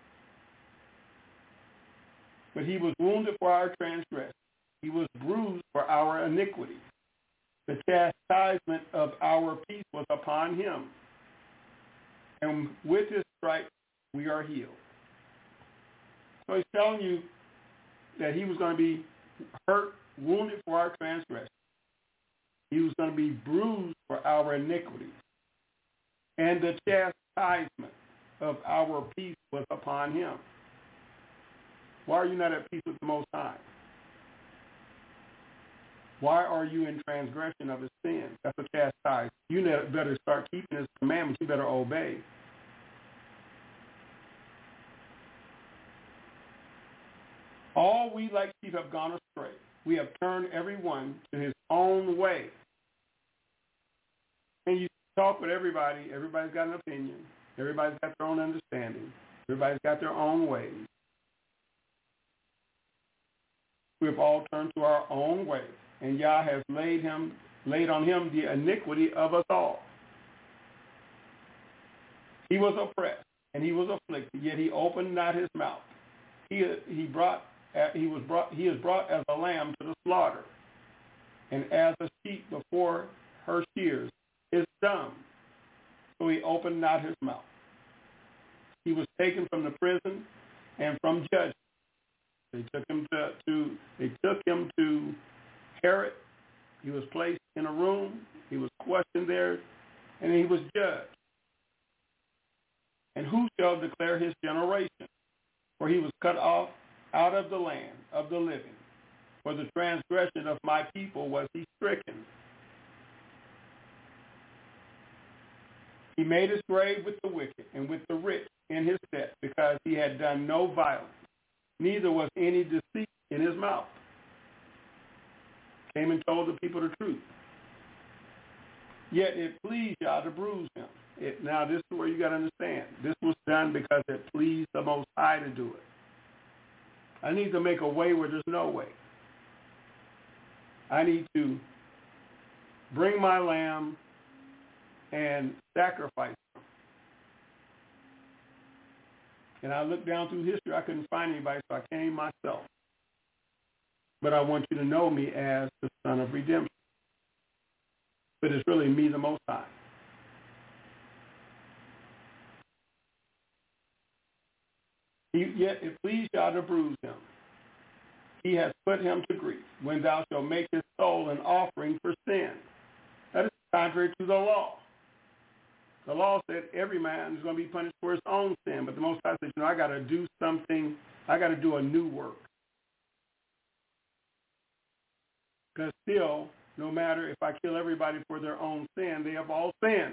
S3: But he was wounded for our transgression. He was bruised for our iniquity. The chastisement of our peace was upon him, and with his stripes we are healed. So he's telling you that he was going to be hurt, wounded for our transgression. He was going to be bruised for our iniquities. And the chastisement of our peace was upon him. Why are you not at peace with the Most High? Why are you in transgression of his sin? That's a chastisement. You better start keeping his commandments. You better obey. All we like sheep have gone astray. We have turned every one to his own way. And you talk with everybody. Everybody's got an opinion. Everybody's got their own understanding. Everybody's got their own ways. We have all turned to our own way. And Yah has laid on him the iniquity of us all. He was oppressed and he was afflicted, yet he opened not his mouth. He is brought as a lamb to the slaughter, and as a sheep before her shears is dumb, so he opened not his mouth. He was taken from the prison and from judgment. They took him to Herod, He was placed in a room. He was questioned there, and he was judged. And who shall declare his generation? For he was cut off out of the land of the living. For the transgression of my people was he stricken. He made his grave with the wicked and with the rich in his debt, because he had done no violence, neither was any deceit in his mouth. Came and told the people the truth. Yet it pleased Yah to bruise him. Now this is where you got to understand. This was done because it pleased the Most High to do it. I need to make a way where there's no way. I need to bring my lamb and sacrifice him. And I looked down through history. I couldn't find anybody, so I came myself. But I want you to know me as the Son of Redemption. But it's really me, the Most High. Yet it pleased Yah to bruise him. He has put him to grief, when thou shalt make his soul an offering for sin. That is contrary to the law. The law said every man is going to be punished for his own sin. But the Most High said, I got to do something. I got to do a new work. Because still, no matter if I kill everybody for their own sin, they have all sinned.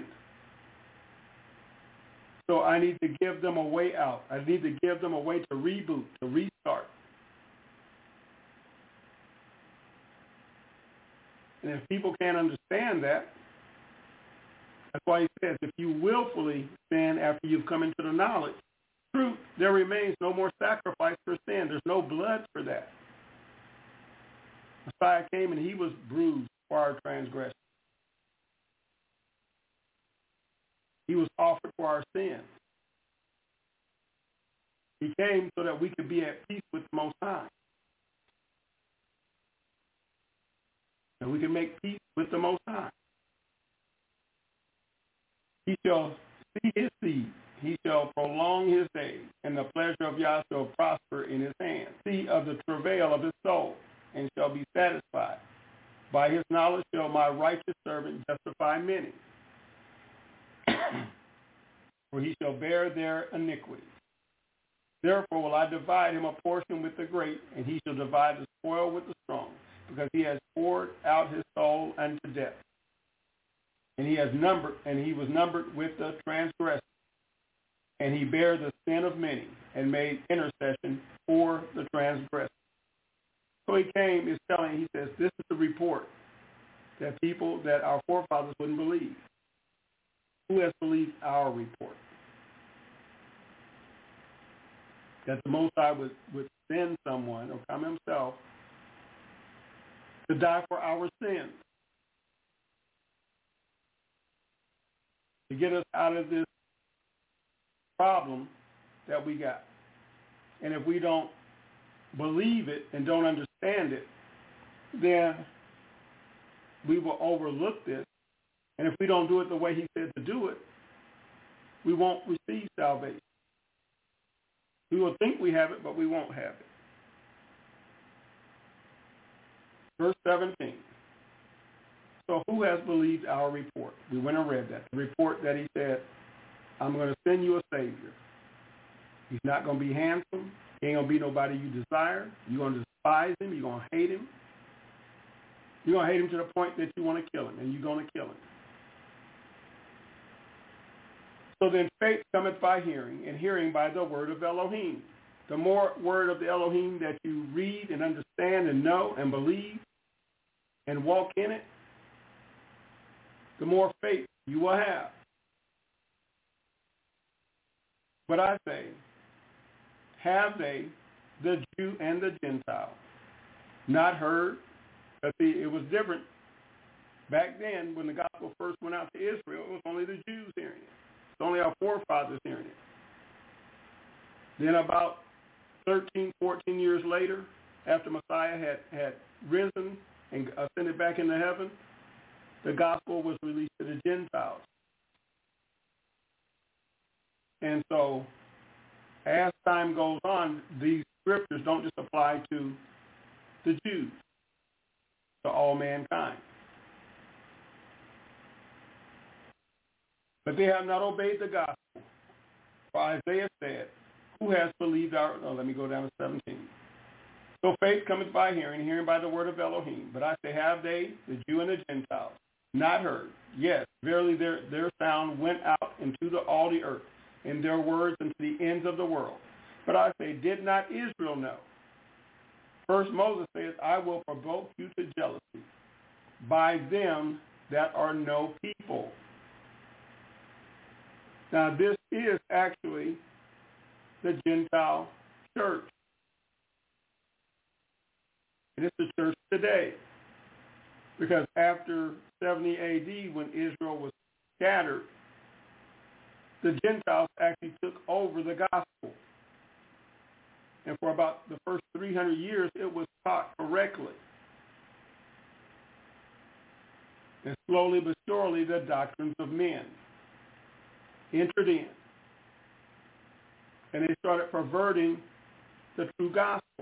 S3: So I need to give them a way out. I need to give them a way to reboot, to restart. And if people can't understand that, that's why he says, if you willfully sin after you've come into the knowledge, truth, there remains no more sacrifice for sin. There's no blood for that. Messiah came and he was bruised for our transgression. He was offered for our sins. He came so that we could be at peace with the Most High. And we can make peace with the Most High. He shall see his seed. He shall prolong his days, and the pleasure of Yah shall prosper in his hand. See of the travail of his soul, and shall be satisfied. By his knowledge shall my righteous servant justify many. For he shall bear their iniquities. Therefore will I divide him a portion with the great, and he shall divide the spoil with the strong, because he has poured out his soul unto death. And he was numbered with the transgressors, and he bare the sin of many, and made intercession for the transgressors. So he came, he says, this is the report that our forefathers wouldn't believe. Who has believed our report? That the Most High would send someone, or come himself, to die for our sins, to get us out of this problem that we got. And if we don't believe it and don't understand it, then we will overlook this. And if we don't do it the way he said to do it, we won't receive salvation. We will think we have it, but we won't have it. Verse 17. So who has believed our report? We went and read that. The report that he said, I'm going to send you a Savior. He's not going to be handsome. He ain't going to be nobody you desire. You're going to despise him. You're going to hate him. You're going to hate him to the point that you want to kill him, and you're going to kill him. So then faith cometh by hearing, and hearing by the word of Elohim. The more word of the Elohim that you read and understand and know and believe and walk in it, the more faith you will have. But I say, have they, the Jew and the Gentile, not heard? But see, it was different. Back then, when the gospel first went out to Israel, it was only the Jews hearing it. It's only our forefathers hearing it. Then about 13, 14 years later, after Messiah had risen and ascended back into heaven, the gospel was released to the Gentiles. And so as time goes on, these scriptures don't just apply to the Jews, to all mankind. But they have not obeyed the gospel. For Isaiah said, who has believed our... Oh, let me go down to 17. So faith cometh by hearing, hearing by the word of Elohim. But I say, have they, the Jew and the Gentiles, not heard? Yes, verily their sound went out into all the earth, and their words into the ends of the world. But I say, did not Israel know? First Moses says, I will provoke you to jealousy by them that are no people. Now this is actually the Gentile church. And it's the church today. Because after 70 AD, when Israel was scattered, the Gentiles actually took over the gospel. And for about the first 300 years, it was taught correctly. And slowly but surely, the doctrines of men entered in. And they started perverting the true gospel.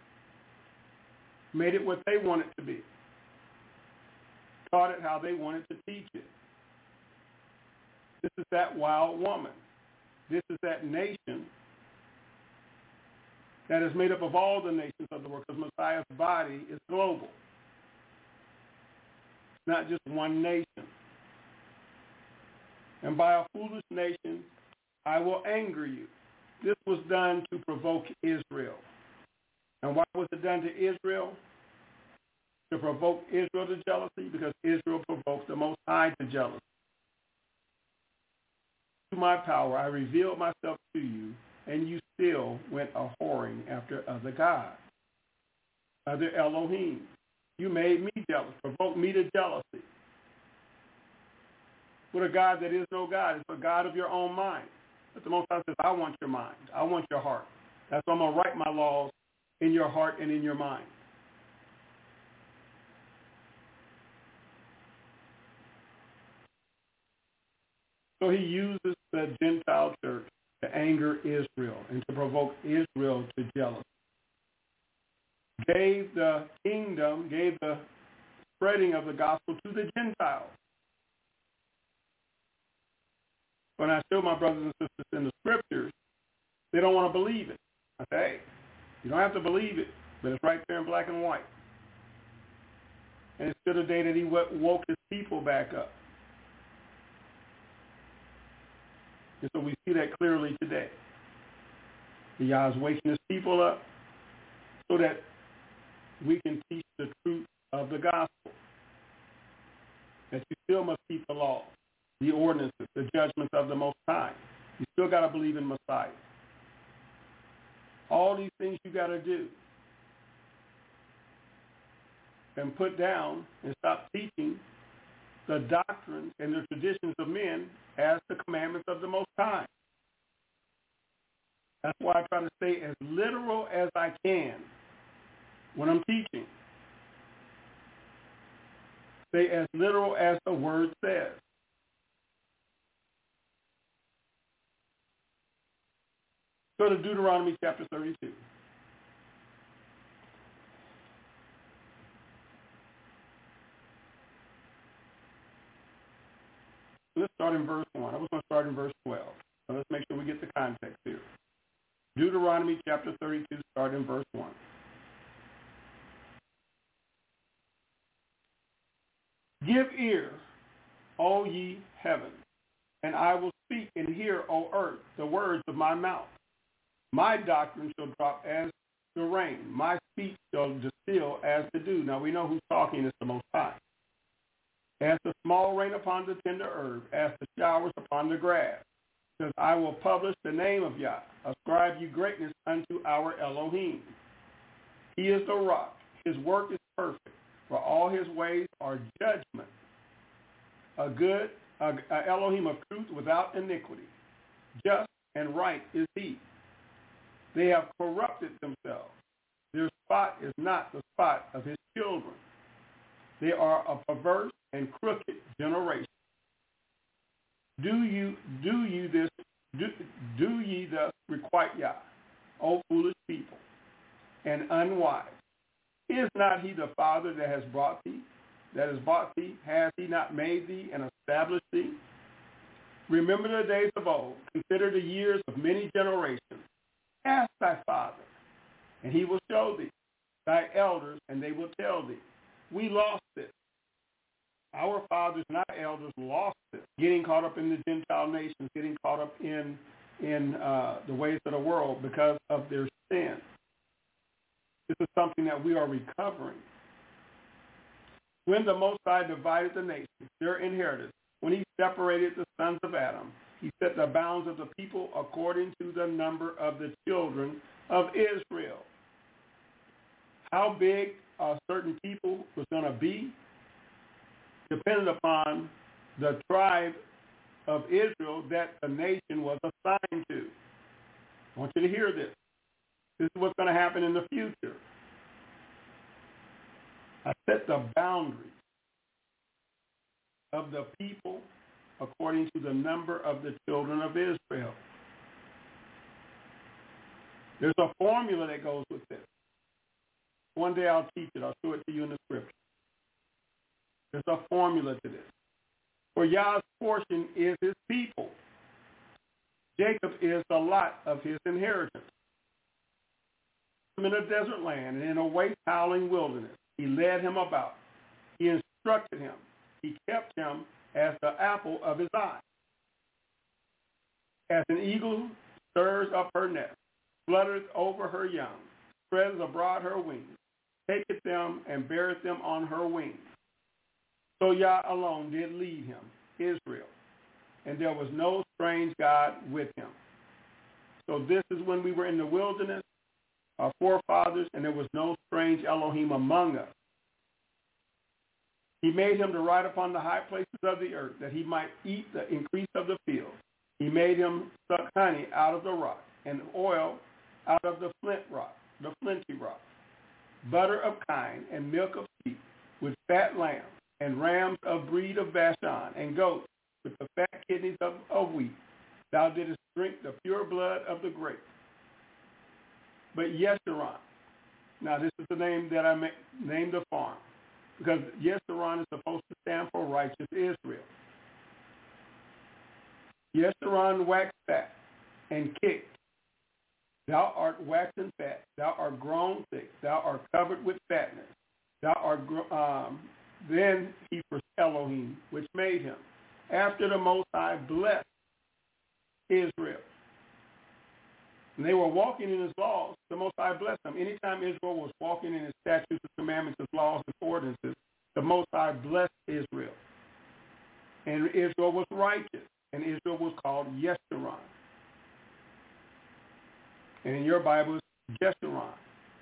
S3: Made it what they wanted to be. Taught it how they wanted to teach it. This is that wild woman. This is that nation that is made up of all the nations of the world, because Messiah's body is global. It's not just one nation. And by a foolish nation, I will anger you. This was done to provoke Israel. And why was it done to Israel? To provoke Israel to jealousy, because Israel provoked the Most High to jealousy. Through my power, I revealed myself to you, and you still went a-whoring after other gods, other Elohim. You made me jealous, provoked me to jealousy. With a God that is no God, it's a God of your own mind. But the Most High says, I want your mind. I want your heart. That's why I'm going to write my laws in your heart and in your mind. So he uses the Gentile church to anger Israel and to provoke Israel to jealousy. Gave the kingdom, gave the spreading of the gospel to the Gentiles. When I show my brothers and sisters in the scriptures, they don't want to believe it. I say, hey, you don't have to believe it, but it's right there in black and white. And it's still the day that he woke his people back up. And so we see that clearly today. Yah is waking his people up so that we can teach the truth of the gospel. That you still must keep the law, the ordinances, the judgments of the Most High. You still got to believe in Messiah. All these things you got to do. And put down and stop teaching the doctrines and the traditions of men as the commandments of the Most High. That's why I try to stay as literal as I can when I'm teaching. Stay as literal as the word says. Go to Deuteronomy chapter 32. Let's start in verse 1. I was going to start in verse 12. So let's make sure we get the context here. Deuteronomy chapter 32, start in verse 1. Give ear, O ye heavens, and I will speak, and hear, O earth, the words of my mouth. My doctrine shall drop as the rain. My speech shall distill as the dew. Now we know who's talking is the Most High. As the small rain upon the tender herb, as the showers upon the grass. Because I will publish the name of Yah. Ascribe you greatness unto our Elohim. He is the rock. His work is perfect. For all his ways are judgment. A Elohim of truth without iniquity. Just and right is he. They have corrupted themselves. Their spot is not the spot of his children. They are a perverse and crooked generation. Do ye thus requite Yah, O foolish people, and unwise? Is not he the Father that has brought thee? Has he not made thee and established thee? Remember the days of old. Consider the years of many generations. Ask thy father, and he will show thee. Thy elders, and they will tell thee. We lost it. Our fathers and our elders lost it, getting caught up in the Gentile nations, getting caught up in the ways of the world because of their sin. This is something that we are recovering. When the Most High divided the nations, their inheritance, when he separated the sons of Adam, he set the bounds of the people according to the number of the children of Israel. How big a certain people was going to be depended upon the tribe of Israel that the nation was assigned to. I want you to hear this. This is what's going to happen in the future. I set the boundaries of the people according to the number of the children of Israel. There's a formula that goes with this. One day I'll teach it. I'll show it to you in the scripture. There's a formula to this. For Yah's portion is his people. Jacob is the lot of his inheritance. In a desert land and in a waste-howling wilderness, he led him about. He instructed him. He kept him as the apple of his eye. As an eagle stirs up her nest, flutters over her young, spreads abroad her wings, taketh them and beareth them on her wings. So Yah alone did lead him, Israel, and there was no strange God with him. So this is when we were in the wilderness, our forefathers, and there was no strange Elohim among us. He made him to ride upon the high places of the earth, that he might eat the increase of the field. He made him suck honey out of the rock, and oil out of the flint rock, the flinty rock, butter of kine, and milk of sheep, with fat lambs, and rams of breed of Bashan, and goats, with the fat kidneys of wheat. Thou didst drink the pure blood of the grape. But Yeshurun, now this is the name that I named the farm, because Yeshurun is supposed to stand for righteous Israel. Yeshurun waxed fat and kicked. Thou art waxen fat. Thou art grown thick. Thou art covered with fatness. Thou art then he was Elohim, which made him. After the Most High blessed Israel. And they were walking in his laws. The Most High blessed them. Anytime Israel was walking in his statutes, his commandments, his laws, his ordinances, the Most High blessed Israel. And Israel was righteous. And Israel was called Yeshurun. And in your Bible, it's Jeshurun.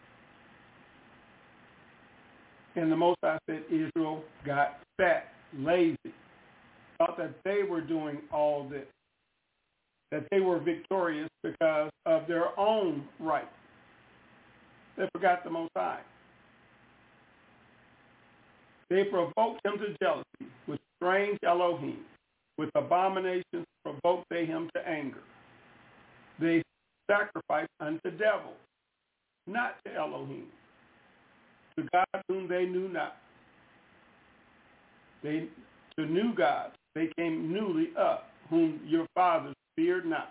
S3: And the Most High said Israel got fat, lazy, thought that they were doing all this, that they were victorious because of their own right. They forgot the Most High. They provoked him to jealousy with strange Elohim. With abominations provoked they him to anger. They sacrificed unto devils, not to Elohim, to gods whom they knew not. To new gods they came newly up, whom your fathers feared not.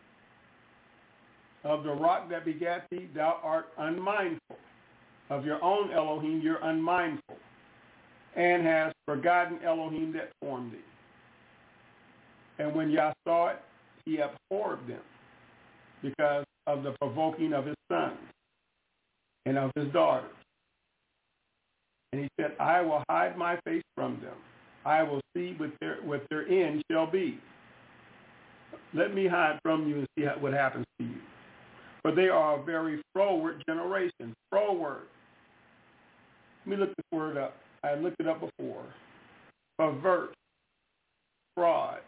S3: Of the rock that begat thee, thou art unmindful. Of your own Elohim, you're unmindful, and hast forgotten Elohim that formed thee. And when Yah saw it, he abhorred them because of the provoking of his sons and of his daughters. And he said, I will hide my face from them. I will see what their end shall be. Let me hide from you and see what happens to you. For they are a very froward generation. Froward. Let me look this word up. I looked it up before. Pervert. Fraud.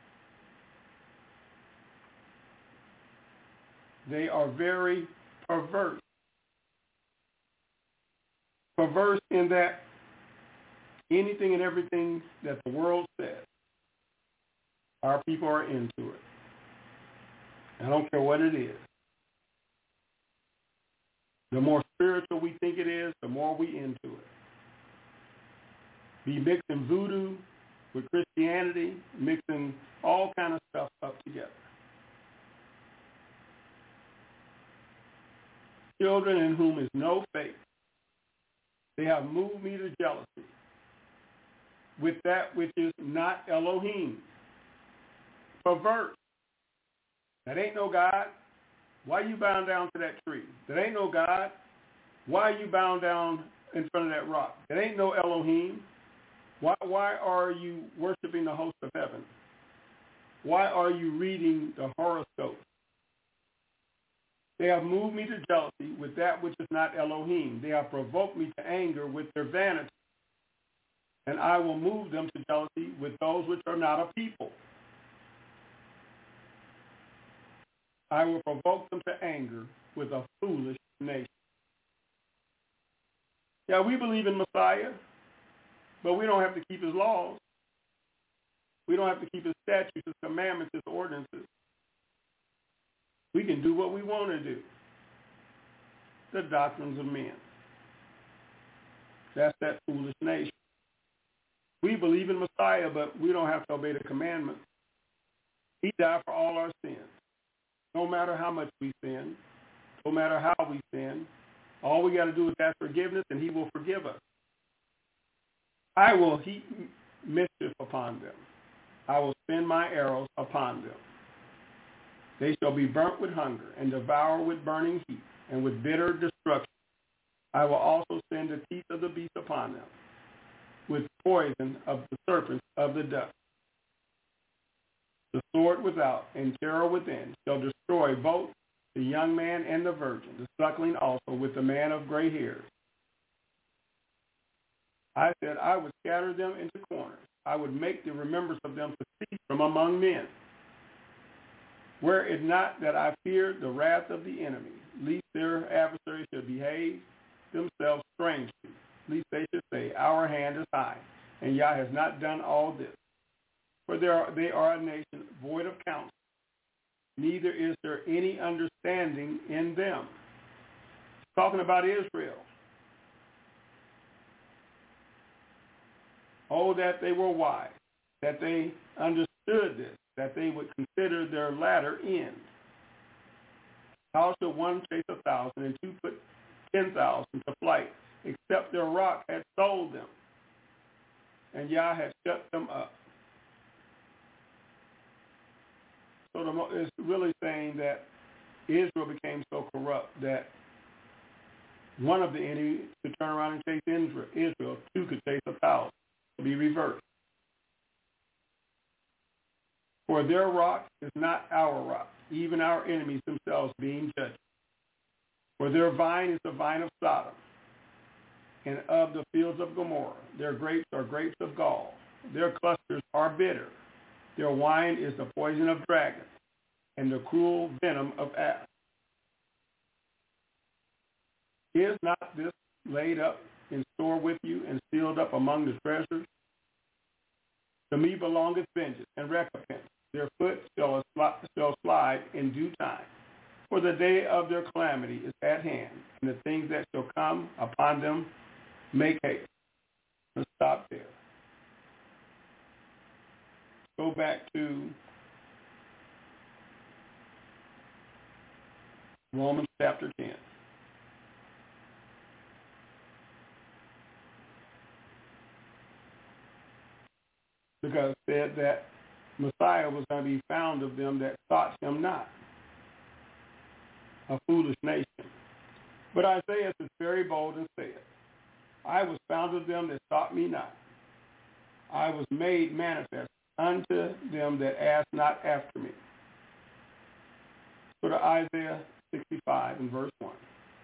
S3: They are very perverse. Perverse in that anything and everything that the world says, our people are into it. I don't care what it is. The more spiritual we think it is, the more we into it. Be mixing voodoo with Christianity, mixing all kind of stuff up together. Children in whom is no faith, they have moved me to jealousy with that which is not Elohim. Perverse. That ain't no God. Why you bound down to that tree? That ain't no God. Why are you bound down in front of that rock? That ain't no Elohim. Why are you worshiping the host of heaven? Why are you reading the horoscope? They have moved me to jealousy with that which is not Elohim. They have provoked me to anger with their vanity. And I will move them to jealousy with those which are not a people. I will provoke them to anger with a foolish nation. Yeah, we believe in Messiah, but we don't have to keep his laws. We don't have to keep his statutes, his commandments, his ordinances. We can do what we want to do. The doctrines of men. That's that foolish nation. We believe in Messiah, but we don't have to obey the commandments. He died for all our sins. No matter how much we sin, no matter how we sin, all we got to do is ask forgiveness, and he will forgive us. I will heap mischief upon them. I will send my arrows upon them. They shall be burnt with hunger and devoured with burning heat and with bitter destruction. I will also send the teeth of the beast upon them, with poison of the serpents of the dust. The sword without and terror within shall destroy both the young man and the virgin, the suckling also with the man of gray hairs. I said I would scatter them into corners. I would make the remembrance of them to cease from among men. Were it not that I feared the wrath of the enemy, lest their adversaries should behave themselves strangely, lest they should say, our hand is high, and Yah has not done all this. For they are a nation void of counsel, neither is there any understanding in them. Talking about Israel. Oh, that they were wise, that they understood this, that they would consider their latter end. How shall one chase 1,000 and two put 10,000 to flight, except their rock had sold them, and Yah had shut them up? So it's really saying that Israel became so corrupt that one of the enemies could turn around and chase Israel, two could chase 1,000. Be reversed. For their rock is not our rock, even our enemies themselves being judged. For their vine is the vine of Sodom, and of the fields of Gomorrah. Their grapes are grapes of gall. Their clusters are bitter. Their wine is the poison of dragons, and the cruel venom of asps. Is not this laid up in store with you and sealed up among the treasures? To me belongeth vengeance and recompense. Their foot shall slide in due time. For the day of their calamity is at hand, and the things that shall come upon them make haste. Let's stop there. Go back to Romans chapter 10. Because it said that Messiah was going to be found of them that sought him not, a foolish nation. But Isaiah is very bold and said, I was found of them that sought me not. I was made manifest unto them that asked not after me. Go to Isaiah 65 and verse 1.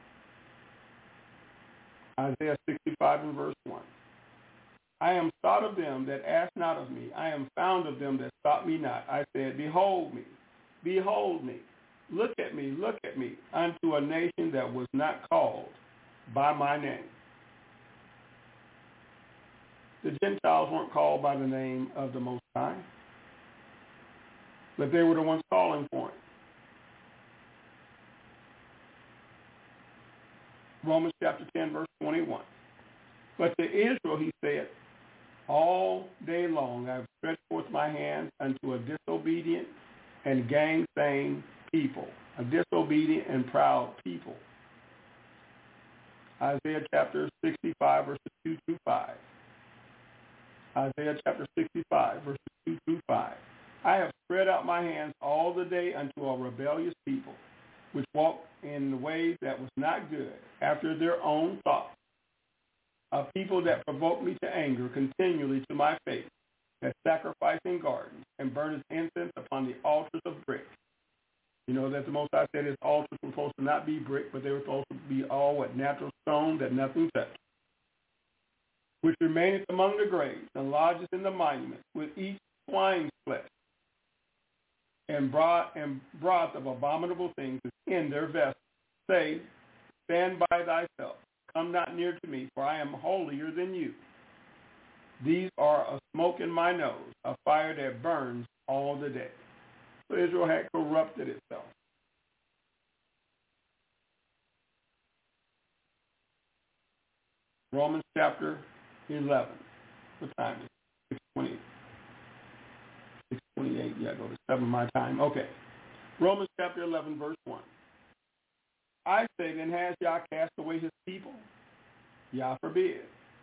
S3: Isaiah 65 and verse 1. I am sought of them that asked not of me. I am found of them that sought me not. I said, behold me, look at me, unto a nation that was not called by my name. The Gentiles weren't called by the name of the Most High, but they were the ones calling for it. Romans chapter 10, verse 21. But to Israel he said, All day long I have stretched forth my hands unto a disobedient and gainsaying people, a disobedient and proud people. Isaiah chapter 65, verses 2 through 5. Isaiah chapter 65, verses 2 through 5. I have spread out my hands all the day unto a rebellious people, which walk in the ways that was not good, after their own thoughts. A people that provoke me to anger continually to my face, that sacrifice in gardens and burns incense upon the altars of brick. You know that the Most High said his altars were supposed to not be brick, but they were supposed to be all with natural stone that nothing touched, which remaineth among the graves and lodges in the monuments, with each swine's flesh and broth of abominable things is in their vessels. Say, stand by thyself. Come not near to me, for I am holier than you. These are a smoke in my nose, a fire that burns all the day. So Israel had corrupted itself. Romans chapter 11. What time is it? 6:28. 6:28. Yeah, go to 7 my time. Okay. Romans chapter 11, verse 1. I say, then has Yah cast away his people? Yah forbid.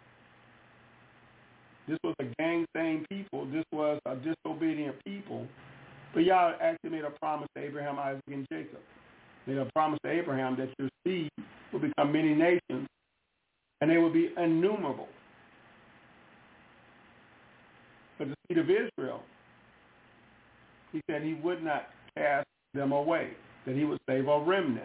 S3: This was a gainsaying people. This was a disobedient people. But Yah actually made a promise to Abraham, Isaac, and Jacob. Made a promise to Abraham that your seed will become many nations, and they will be innumerable. But the seed of Israel, he said he would not cast them away, that he would save a remnant.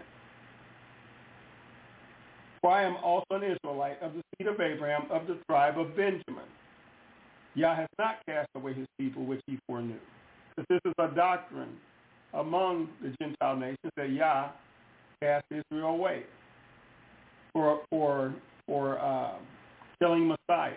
S3: For I am also an Israelite of the seed of Abraham, of the tribe of Benjamin. Yah has not cast away his people which he foreknew. Because this is a doctrine among the Gentile nations that Yah cast Israel away for killing Messiah.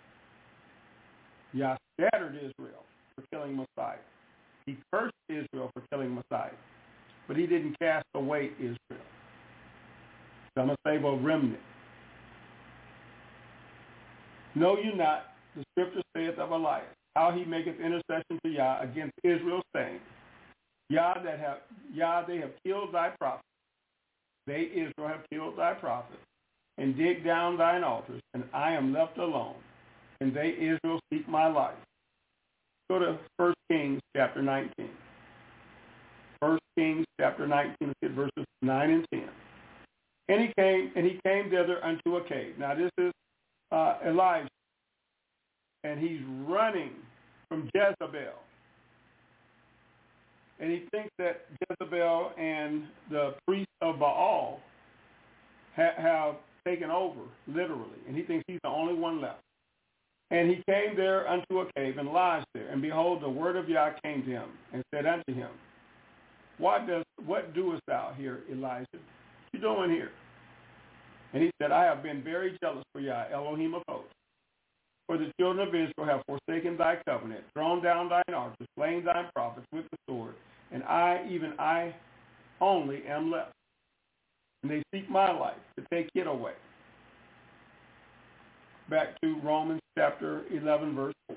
S3: Yah scattered Israel for killing Messiah. He cursed Israel for killing Messiah. But he didn't cast away Israel. So I'm going to save a remnant. Know you not, the scripture saith of Elias, how he maketh intercession to Yah against Israel, saying, Yah, they have killed thy prophets. They, Israel, have killed thy prophets, and dig down thine altars, and I am left alone, and they, Israel, seek my life. Go to 1 Kings chapter 19. 1 Kings chapter 19, look at verses 9 and 10. And he came thither unto a cave. Now this is Elijah, and he's running from Jezebel. And he thinks that Jezebel and the priests of Baal have taken over, literally, and he thinks he's the only one left. And he came there unto a cave and lodged there. And behold, the word of Yah came to him and said unto him, What doest thou here, Elijah? What you doing here? And he said, I have been very jealous for Yah, Elohim of hosts. For the children of Israel have forsaken thy covenant, thrown down thine altars, slain thine prophets with the sword, and I, even I only, am left. And they seek my life to take it away. Back to Romans chapter 11, verse 4.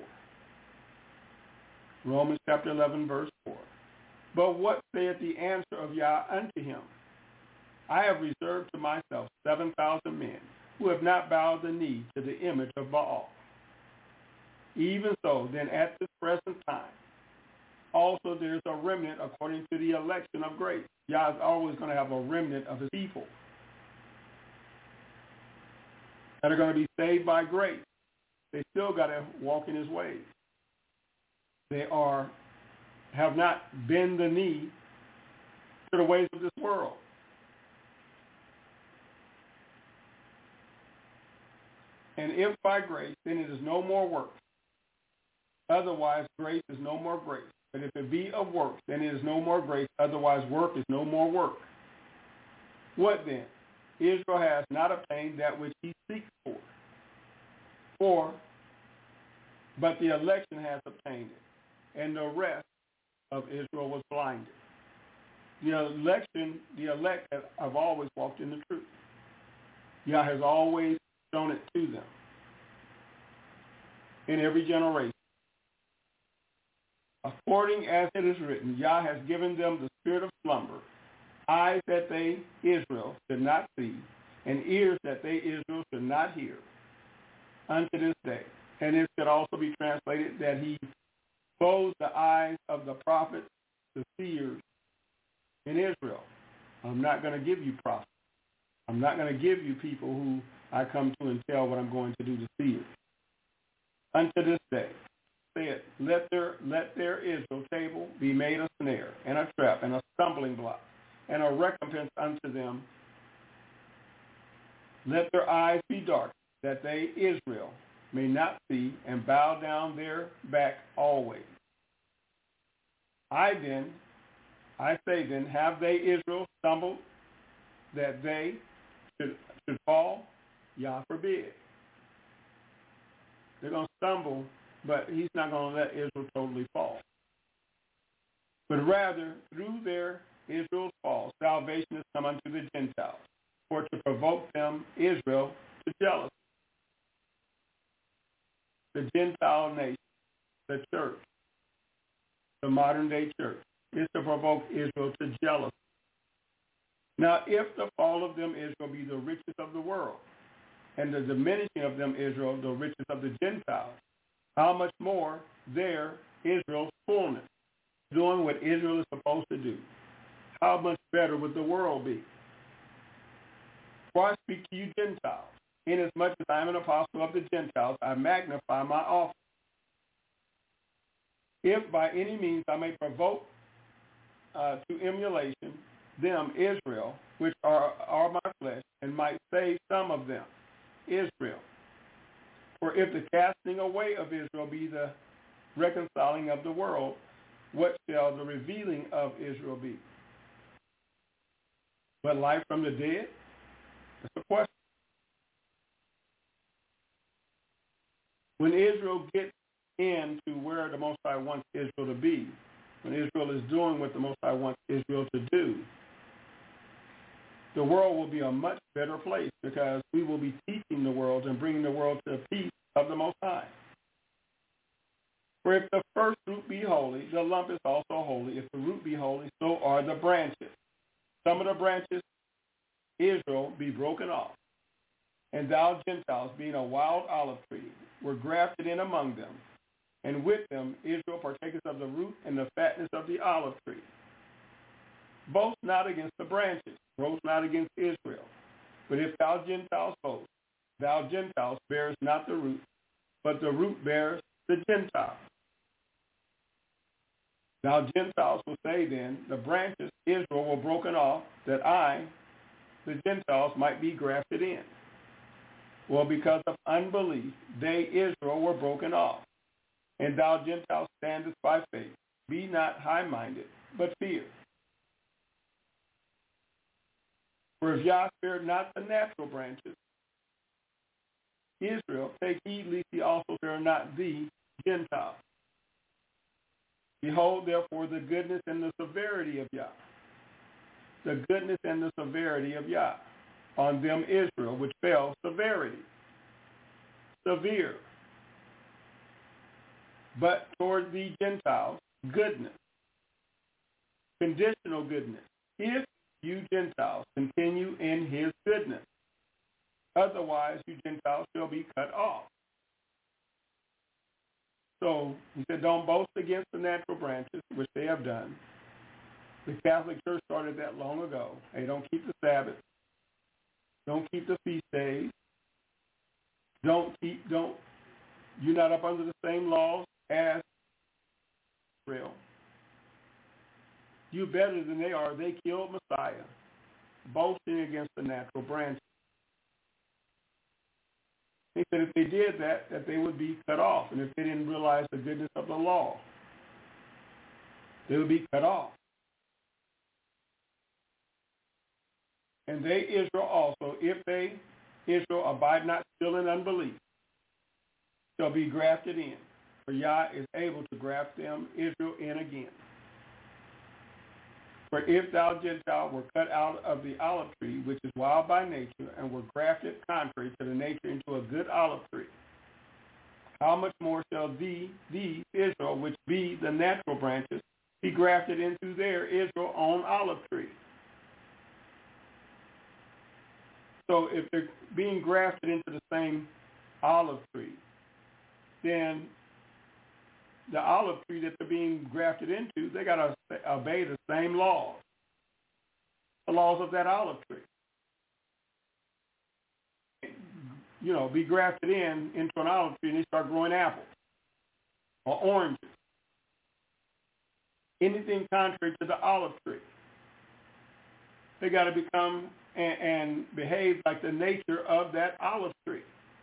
S3: Romans chapter 11, verse 4. But what saith the answer of Yah unto him? I have reserved to myself 7,000 men who have not bowed the knee to the image of Baal. Even so, then at this present time, also there's a remnant according to the election of grace. Yah is always going to have a remnant of his people that are going to be saved by grace. They still got to walk in his ways. They have not bent the knee to the ways of this world. And if by grace, then it is no more works. Otherwise, grace is no more grace. But if it be of works, then it is no more grace. Otherwise, work is no more work. What then? Israel has not obtained that which he seeks for. But the election has obtained it, and the rest of Israel was blinded. The elect have always walked in the truth. Yah has always shown it to them. in every generation. According as it is written, Yah has given them the spirit of slumber, eyes that they, Israel, should not see, and ears that they, Israel, should not hear, unto this day. And it could also be translated that he closed the eyes of the prophets, the seers in Israel. I'm not going to give you prophets. I'm not going to give you people who I come to and tell what I'm going to do to seers. Unto this day, said, let their Israel table be made a snare and a trap and a stumbling block and a recompense unto them. Let their eyes be dark, that they, Israel, may not see, and bow down their back always. I say then, have they, Israel, stumbled, that they should fall? Yah forbid. They're going to stumble, but he's not going to let Israel totally fall. But rather, through their Israel's fall, salvation has come unto the Gentiles, for to provoke them, Israel, to jealousy. The Gentile nation, the church, the modern-day church, is to provoke Israel to jealousy. Now, if the fall of them, Israel, be the riches of the world, and the diminishing of them, Israel, the riches of the Gentiles, how much more there, Israel's fullness, doing what Israel is supposed to do? How much better would the world be? For I speak to you Gentiles. Inasmuch as I am an apostle of the Gentiles, I magnify my office. If by any means I may provoke to emulation them, Israel, which are my flesh, and might save some of them, Israel. For if the casting away of Israel be the reconciling of the world, what shall the revealing of Israel be? But life from the dead? That's a question. When Israel gets into where the Most High wants Israel to be, when Israel is doing what the Most High wants Israel to do, the world will be a much better place because we will be teaching the world and bringing the world to the peace of the Most High. For if the first root be holy, the lump is also holy. If the root be holy, so are the branches. Some of the branches, Israel, be broken off. And thou, Gentiles, being a wild olive tree, were grafted in among them. And with them, Israel partaketh of the root and the fatness of the olive tree. Boast not against the branches, boast not against Israel. But if thou Gentiles boast, thou Gentiles bearest not the root, but the root bears the Gentiles. Thou Gentiles will say then, the branches, Israel, were broken off, that I, the Gentiles, might be grafted in. Well, because of unbelief, they, Israel, were broken off. And thou Gentiles standest by faith. Be not high-minded, but fear. For if Yah spared not the natural branches, Israel, take heed lest he also spare not thee, Gentiles. Behold, therefore, the goodness and the severity of Yah. The goodness and the severity of Yah. On them Israel, which fell, severity. Severe. But toward the Gentiles, goodness. Conditional goodness. If you Gentiles continue in his goodness. Otherwise, you Gentiles shall be cut off. So he said, don't boast against the natural branches, which they have done. The Catholic Church started that long ago. Hey, don't keep the Sabbath. Don't keep the feast days. You're not up under the same laws as Israel. You better than they are. They killed Messiah, boasting against the natural branches. He said if they did that they would be cut off. And if they didn't realize the goodness of the law, they would be cut off. And they, Israel also, if they, Israel, abide not still in unbelief, shall be grafted in. For Yah is able to graft them, Israel, in again. For if thou Gentile were cut out of the olive tree, which is wild by nature, and were grafted contrary to the nature into a good olive tree, how much more shall these, Israel, which be the natural branches, be grafted into their Israel own olive tree? So if they're being grafted into the same olive tree, then the olive tree that they're being grafted into, they got to obey the same laws, the laws of that olive tree. Be grafted into an olive tree and they start growing apples or oranges. Anything contrary to the olive tree. They got to become and behave like the nature of that olive tree.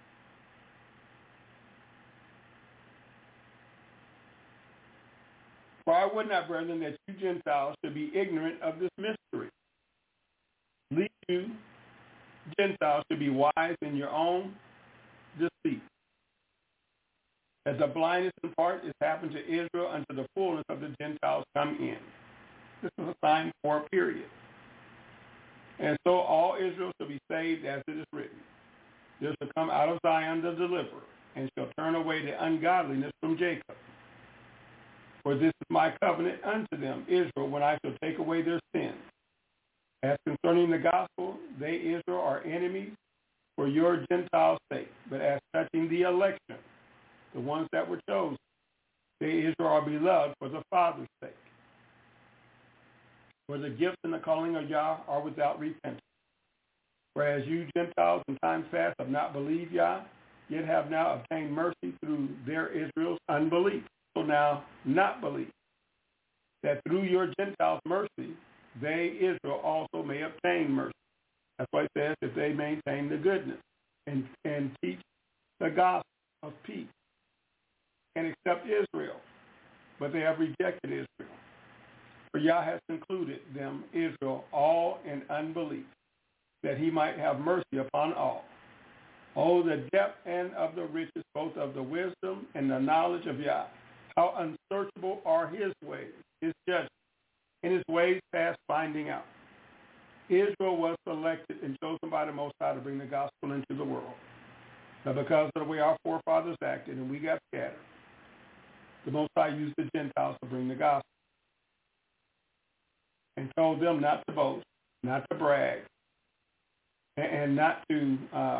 S3: For I would not, brethren, that you Gentiles should be ignorant of this mystery. Least you Gentiles should be wise in your own deceit. As the blindness in part is happened to Israel until the fullness of the Gentiles come in. This is a sign for a period. And so all Israel shall be saved, as it is written. There shall come out of Zion the deliverer, and shall turn away the ungodliness from Jacob. For this is my covenant unto them, Israel, when I shall take away their sins. As concerning the gospel, they, Israel, are enemies for your Gentiles' sake. But as touching the election, the ones that were chosen, they, Israel, are beloved for the Father's sake. For the gifts and the calling of Yah are without repentance. Whereas you Gentiles in times past have not believed Yah, yet have now obtained mercy through their Israel's unbelief. So now not believe, that through your Gentiles' mercy, they, Israel, also may obtain mercy. That's why it says, if they maintain the goodness and teach the gospel of peace and accept Israel, but they have rejected Israel. For Yah has concluded them, Israel, all in unbelief, that he might have mercy upon all. Oh, the depth and of the riches, both of the wisdom and the knowledge of Yah. How unsearchable are his ways, his judgments, and his ways past finding out. Israel was selected and chosen by the Most High to bring the gospel into the world. But because of the way our forefathers acted and we got scattered, the Most High used the Gentiles to bring the gospel and told them not to boast, not to brag, and not to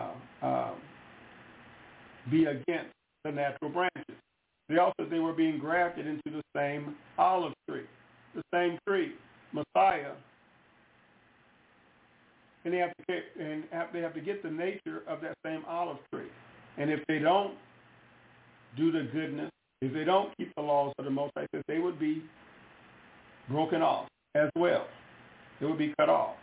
S3: be against the natural branches. They were being grafted into the same olive tree, the same tree, Messiah, and they have to get the nature of that same olive tree. And if they don't do the goodness, if they don't keep the laws of the Most High, they would be broken off as well. They would be cut off.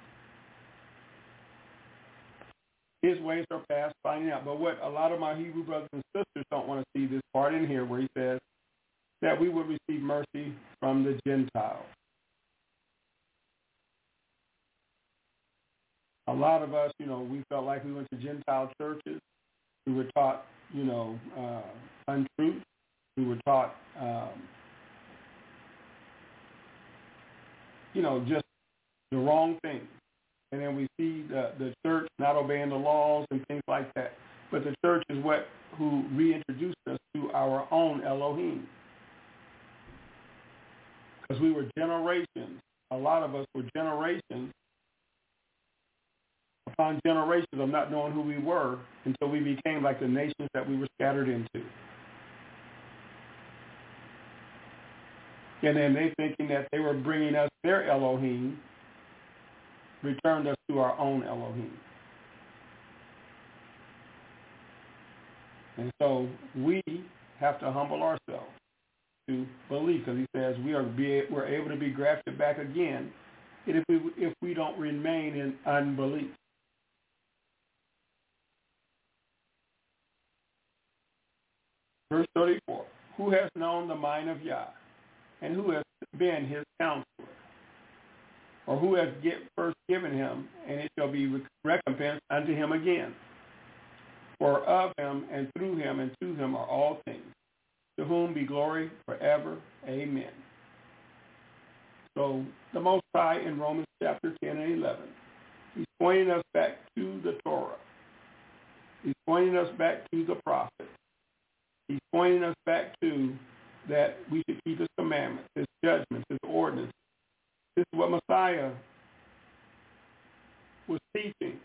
S3: His ways are past finding out. But what a lot of my Hebrew brothers and sisters don't want to see this part in here where he says that we would receive mercy from the Gentiles. A lot of us, we felt like we went to Gentile churches. We were taught, untruth. We were taught, just the wrong thing. And then we see the church not obeying the laws and things like that. But the church is who reintroduced us to our own Elohim. Because we were generations. A lot of us were generations upon generations of not knowing who we were until we became like the nations that we were scattered into. And then they thinking that they were bringing us their Elohim, returned us to our own Elohim. And so we have to humble ourselves to believe, because he says we're able to be grafted back again if we don't remain in unbelief. Verse 34, who has known the mind of Yah, and who has been his counselor? Or who has first given him, and it shall be recompensed unto him again. For of him, and through him, and to him are all things, to whom be glory forever. Amen. So the Most High in Romans chapter 10 and 11, he's pointing us back to the Torah. He's pointing us back to the prophets. He's pointing us back to that we should keep his commandments, his judgments, his ordinances. This is what Messiah was teaching.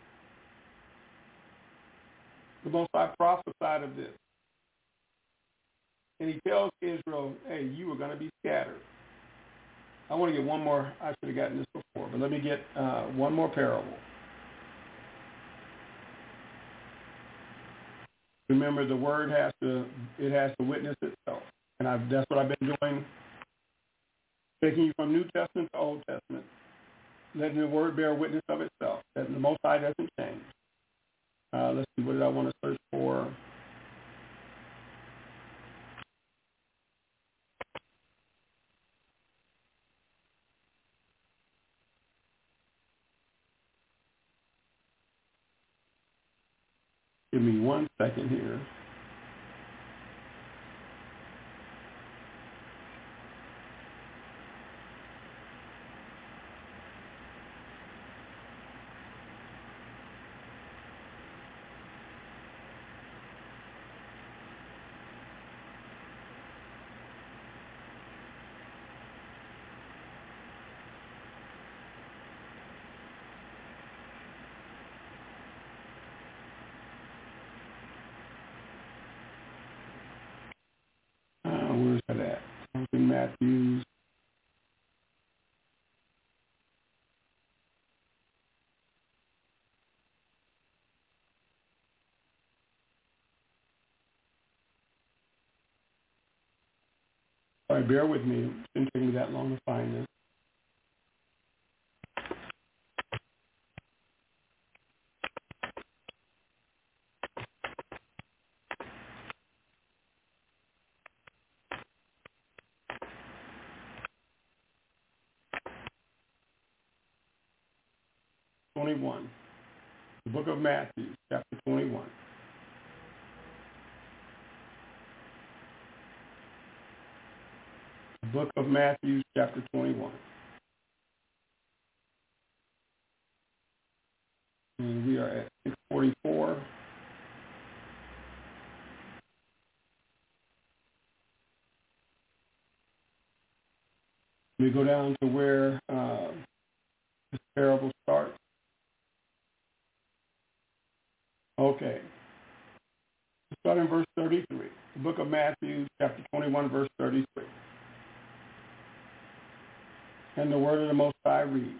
S3: The Most High prophesied of this. And he tells Israel, hey, you are going to be scattered. I want to get one more. I should have gotten this before, but let me get one more parable. Remember, the word has to witness itself. And that's what I've been doing, taking you from New Testament to Old Testament, letting the word bear witness of itself, that the Most High doesn't change. Let's see, what did I want to search for? Give me 1 second here. Where's that at? In Matthew. All right, bear with me. It didn't take me that long to find this. The book of Matthew, chapter 21. The book of Matthew, chapter 21. And we are at 644. We go down to where this parable starts. Okay. Start in verse 33. The book of Matthew, chapter 21, verse 33. And the word of the Most High reads,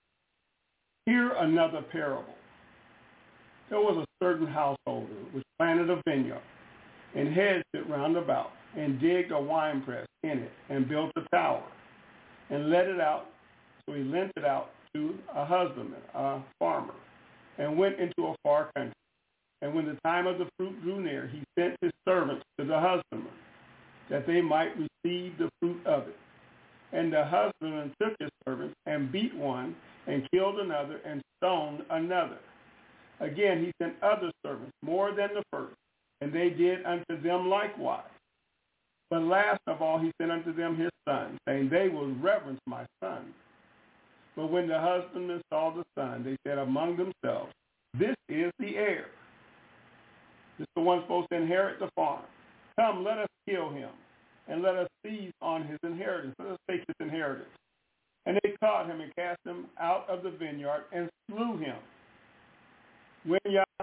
S3: "Hear another parable. There was a certain householder which planted a vineyard and hedged it round about and digged a winepress in it and built a tower and let it out. So he lent it out to a husbandman, a farmer, and went into a far country. And when the time of the fruit drew near, he sent his servants to the husbandman, that they might receive the fruit of it. And the husbandman took his servants and beat one and killed another and stoned another. Again, he sent other servants, more than the first, and they did unto them likewise. But last of all, he sent unto them his son, saying, they will reverence my son. But when the husbandmen saw the son, they said among themselves, this is the heir. This is the one supposed to inherit the farm. Come, let us kill him, and let us seize on his inheritance. Let us take his inheritance. And they caught him and cast him out of the vineyard and slew him. When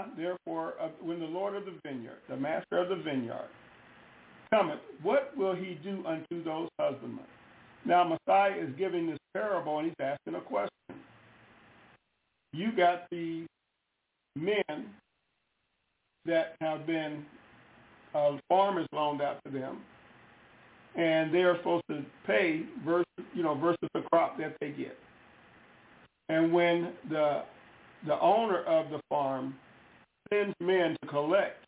S3: the Lord of the vineyard, the master of the vineyard, cometh, what will he do unto those husbandmen? Now Messiah is giving this parable, and he's asking a question. You got the men that have been farmers loaned out to them, and they are supposed to pay versus the crop that they get. And when the owner of the farm sends men to collect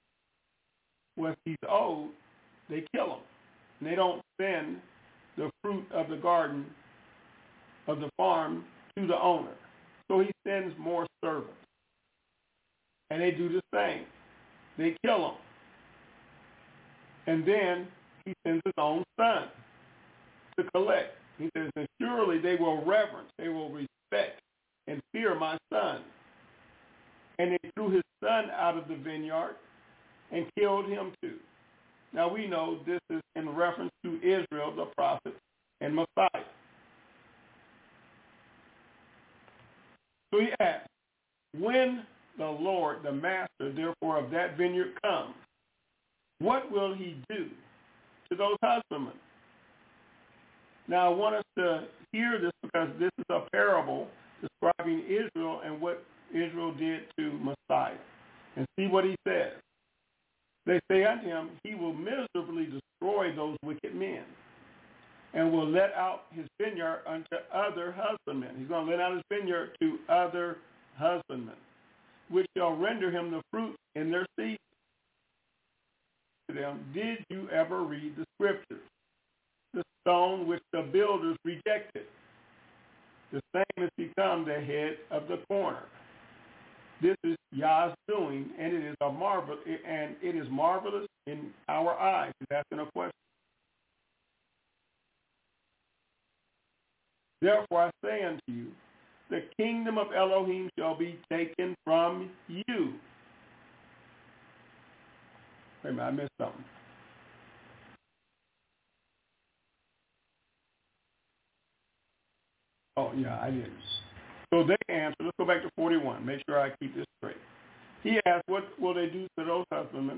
S3: what he's owed, they kill him. And they don't send the fruit of the garden of the farm to the owner. So he sends more servants. And they do the same. They kill him. And then he sends his own son to collect. He says, and surely they will reverence, they will respect and fear my son. And they threw his son out of the vineyard and killed him too. Now we know this is in reference to Israel, the prophet, and Messiah. So he asks, when the Lord, the master, therefore, of that vineyard comes, what will he do to those husbandmen? Now I want us to hear this because this is a parable describing Israel and what Israel did to Messiah. And see what he says. They say unto him, he will miserably destroy those wicked men and will let out his vineyard unto other husbandmen. He's going to let out his vineyard to other husbandmen, which shall render him the fruit in their season. To them, did you ever read the scriptures? The stone which the builders rejected, the same has become the head of the corner. This is Yah's doing, and it is marvelous in our eyes. He's asking a question. Therefore I say unto you, the kingdom of Elohim shall be taken from you. Wait a minute, I missed something. Oh, yeah, I didn't. So they answer, let's go back to 41, make sure I keep this straight. He asked, what will they do to those husbandmen?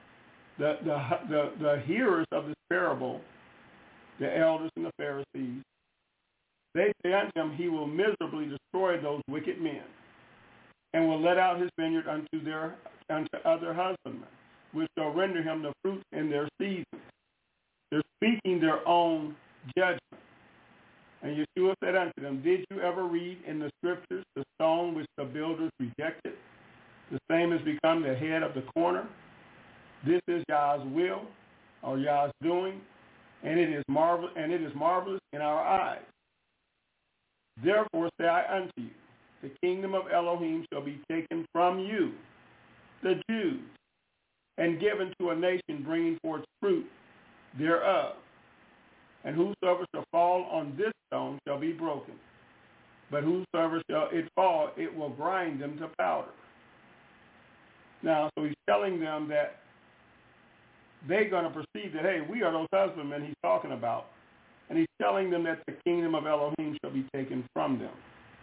S3: The hearers of this parable, the elders and the Pharisees, they say unto him, he will miserably destroy those wicked men and will let out his vineyard unto other husbandmen, which shall render him the fruit in their seasons. They're speaking their own judgment. And Yeshua said unto them, did you ever read in the scriptures the stone which the builders rejected? The same has become the head of the corner. This is Yah's will, or Yah's doing, and it is marvelous in our eyes. Therefore say I unto you, the kingdom of Elohim shall be taken from you, the Jews, and given to a nation bringing forth fruit thereof. And whosoever shall fall on this stone shall be broken. But whosoever shall it fall, it will grind them to powder. Now, so he's telling them that they're going to perceive that, hey, we are those husbandmen he's talking about. And he's telling them that the kingdom of Elohim shall be taken from them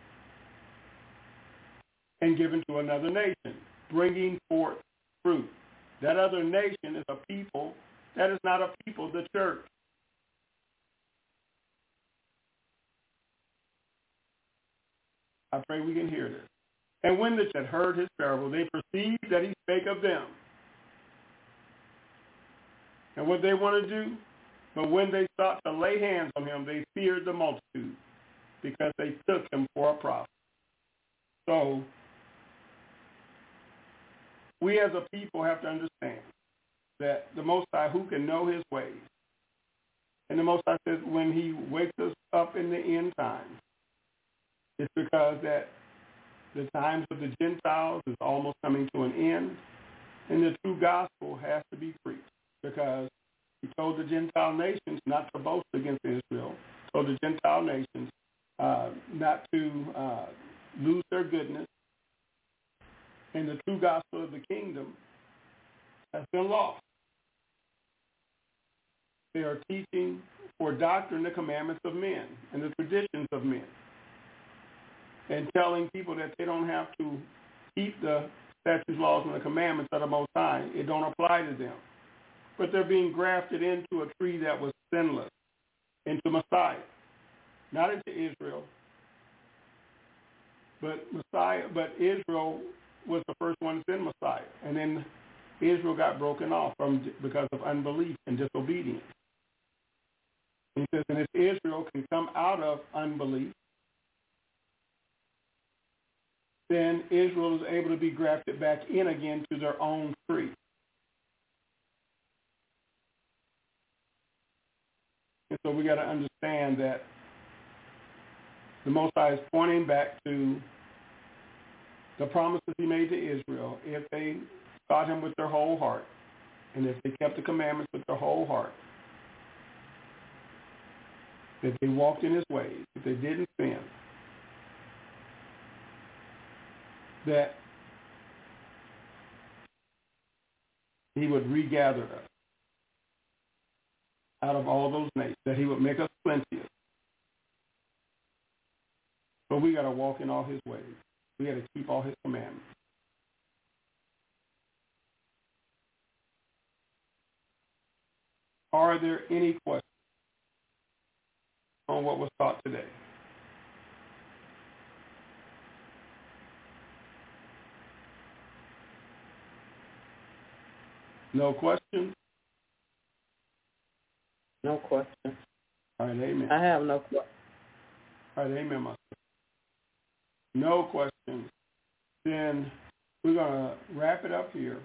S3: and given to another nation, bringing forth fruit. That other nation is a people. That is not a people, the church. I pray we can hear this. And when the church had heard his parable, they perceived that he spake of them. And what they want to do, but when they sought to lay hands on him, they feared the multitude because they took him for a prophet. So we as a people have to understand that the Most High, who can know his ways, and the Most High says when he wakes us up in the end times, it's because that the times of the Gentiles is almost coming to an end, and the true gospel has to be preached because he told the Gentile nations not to boast against Israel, told the Gentile nations not to lose their goodness, and the true gospel of the kingdom has been lost. They are teaching for doctrine the commandments of men and the traditions of men, and telling people that they don't have to keep the statutes, laws, and the commandments of the Most High. It don't apply to them. But they're being grafted into a tree that was sinless, into Messiah. Not into Israel, but Messiah. But Israel was the first one to send Messiah. And then Israel got broken off because of unbelief and disobedience. He says, and if Israel can come out of unbelief, then Israel is able to be grafted back in again to their own tree. And so we got to understand that the Most High is pointing back to the promises he made to Israel if they sought him with their whole heart, and if they kept the commandments with their whole heart, if they walked in his ways, if they didn't sin, that he would regather us. out of all those nations, that he would make us plenteous. But we got to walk in all his ways. We got to keep all his commandments. Are there any questions on what was taught today? No questions?
S5: No questions.
S3: All right, amen.
S5: I have no questions.
S3: All right, amen, my sister. No questions. Then we're going to wrap it up here.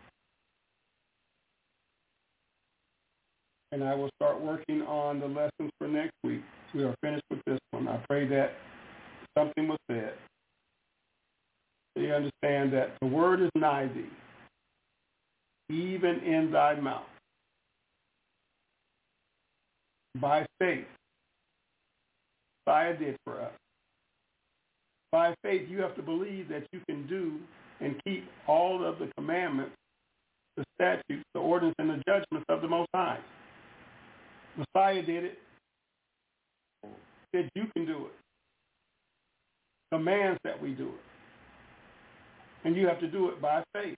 S3: And I will start working on the lessons for next week. We are finished with this one. I pray that something was said. So you understand that the word is nigh thee, even in thy mouth. By faith, Messiah did for us. By faith, you have to believe that you can do and keep all of the commandments, the statutes, the ordinance, and the judgments of the Most High. Messiah did it. Said you can do it. Commands that we do it. And you have to do it by faith.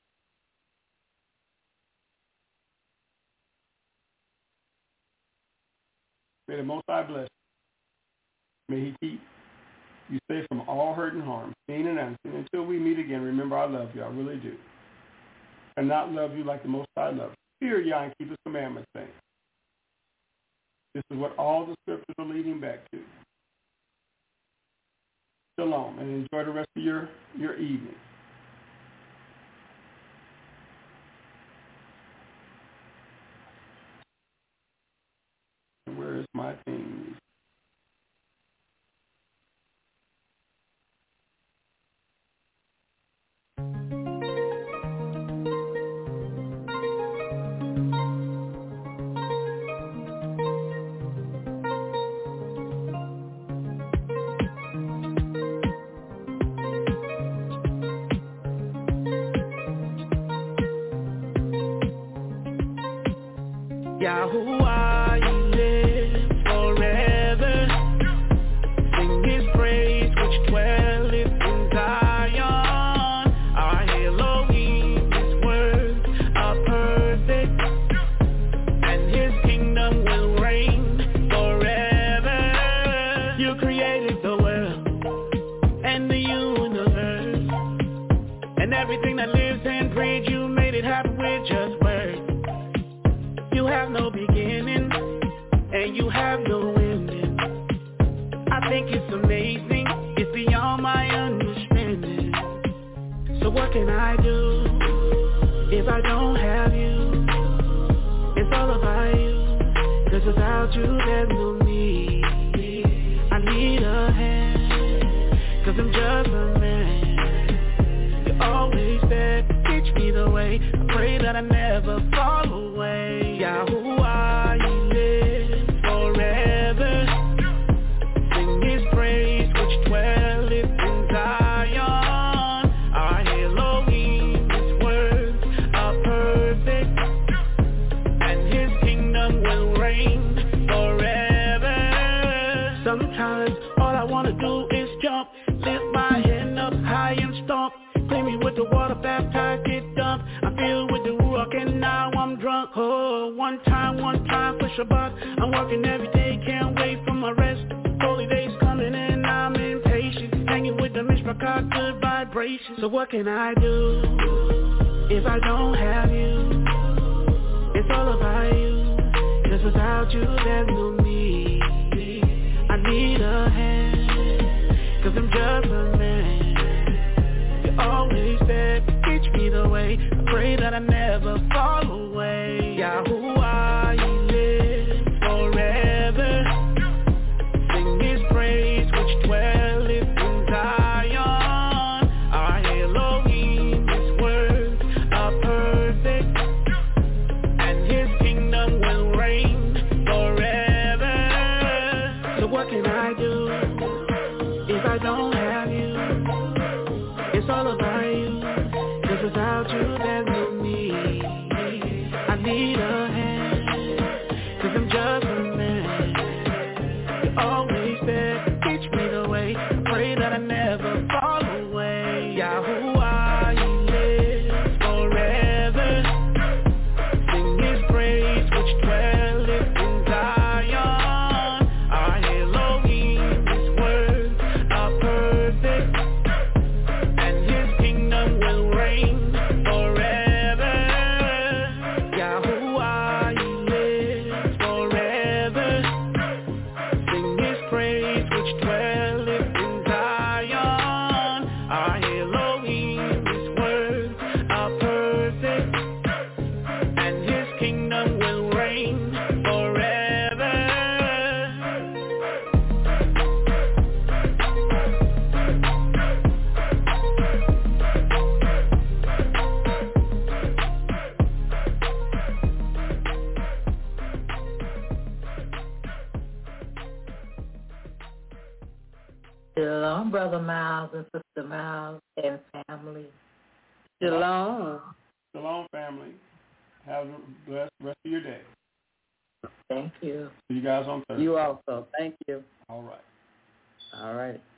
S3: May the Most High bless you. May he keep you safe from all hurt and harm, seen and unseen. Until we meet again, remember I love you. I really do. And not love you like the Most High loves you. Fear Yah and keep his commandments safe. This is what all the scriptures are leading back to. Shalom, and enjoy the rest of your evening. Where is my thing?
S2: Yahuwah, you live forever. Sing his praise which dwelleth in Zion. Our Elohim, his words are perfect, and his kingdom will reign forever. You created the world and the universe, and everything that lives and breathes. You made it happen with just words. You have no beginning, and you have no ending. I think it's amazing, it's beyond my understanding. So what can I do if I don't have you? It's all about you, 'cause without you there's no me. I need a hand, 'cause I'm just a man. You're always there, teach me the way. I pray that I never fall away. Yahuwah, you live forever. Sing his praise which dwelleth in Zion. Our Elohim, his words are perfect, and his kingdom will reign forever. Sometimes all I wanna do is jump, lift my head up high and stomp. Clean me with the water, baptized, get dumped. I feel with the Ruach and now I'm drunk. Oh, one time for Shabbat. I'm working every day, can't wait for my rest. Holy days coming and I'm impatient. Hanging with the Mishpachah, good vibrations. So what can I do if I don't have you? It's all about you, 'cause without you there's no me. I need a hand, 'cause I'm just a man. Always there, teach me the way. I pray that I never fall away. Yahuwah, you live forever. Sing his praise which dwelleth in Zion. Our Elohim, his words are perfect, and his kingdom will reign forever. So what can I do if I don't have you? It's all about you, 'cause without you there's no me. I need a hand, 'cause I'm just pray that I never fall away. Yahuwah, He lives forever. Sing His praise which dwelleth in Zion. Our Elohim, His words are perfect, and His kingdom will reign forever. Yahuwah, He lives forever. Sing His praise which dwelleth in Zion. Our Elohim, His words are perfect, and His kingdom will reign forever.
S4: Shalom, Brother Miles and Sister Miles and family.
S5: Shalom.
S3: Shalom, family. Have a blessed rest of your day.
S4: Thank you.
S3: See you guys on Thursday.
S5: You also. Thank you.
S3: All right.
S5: All right.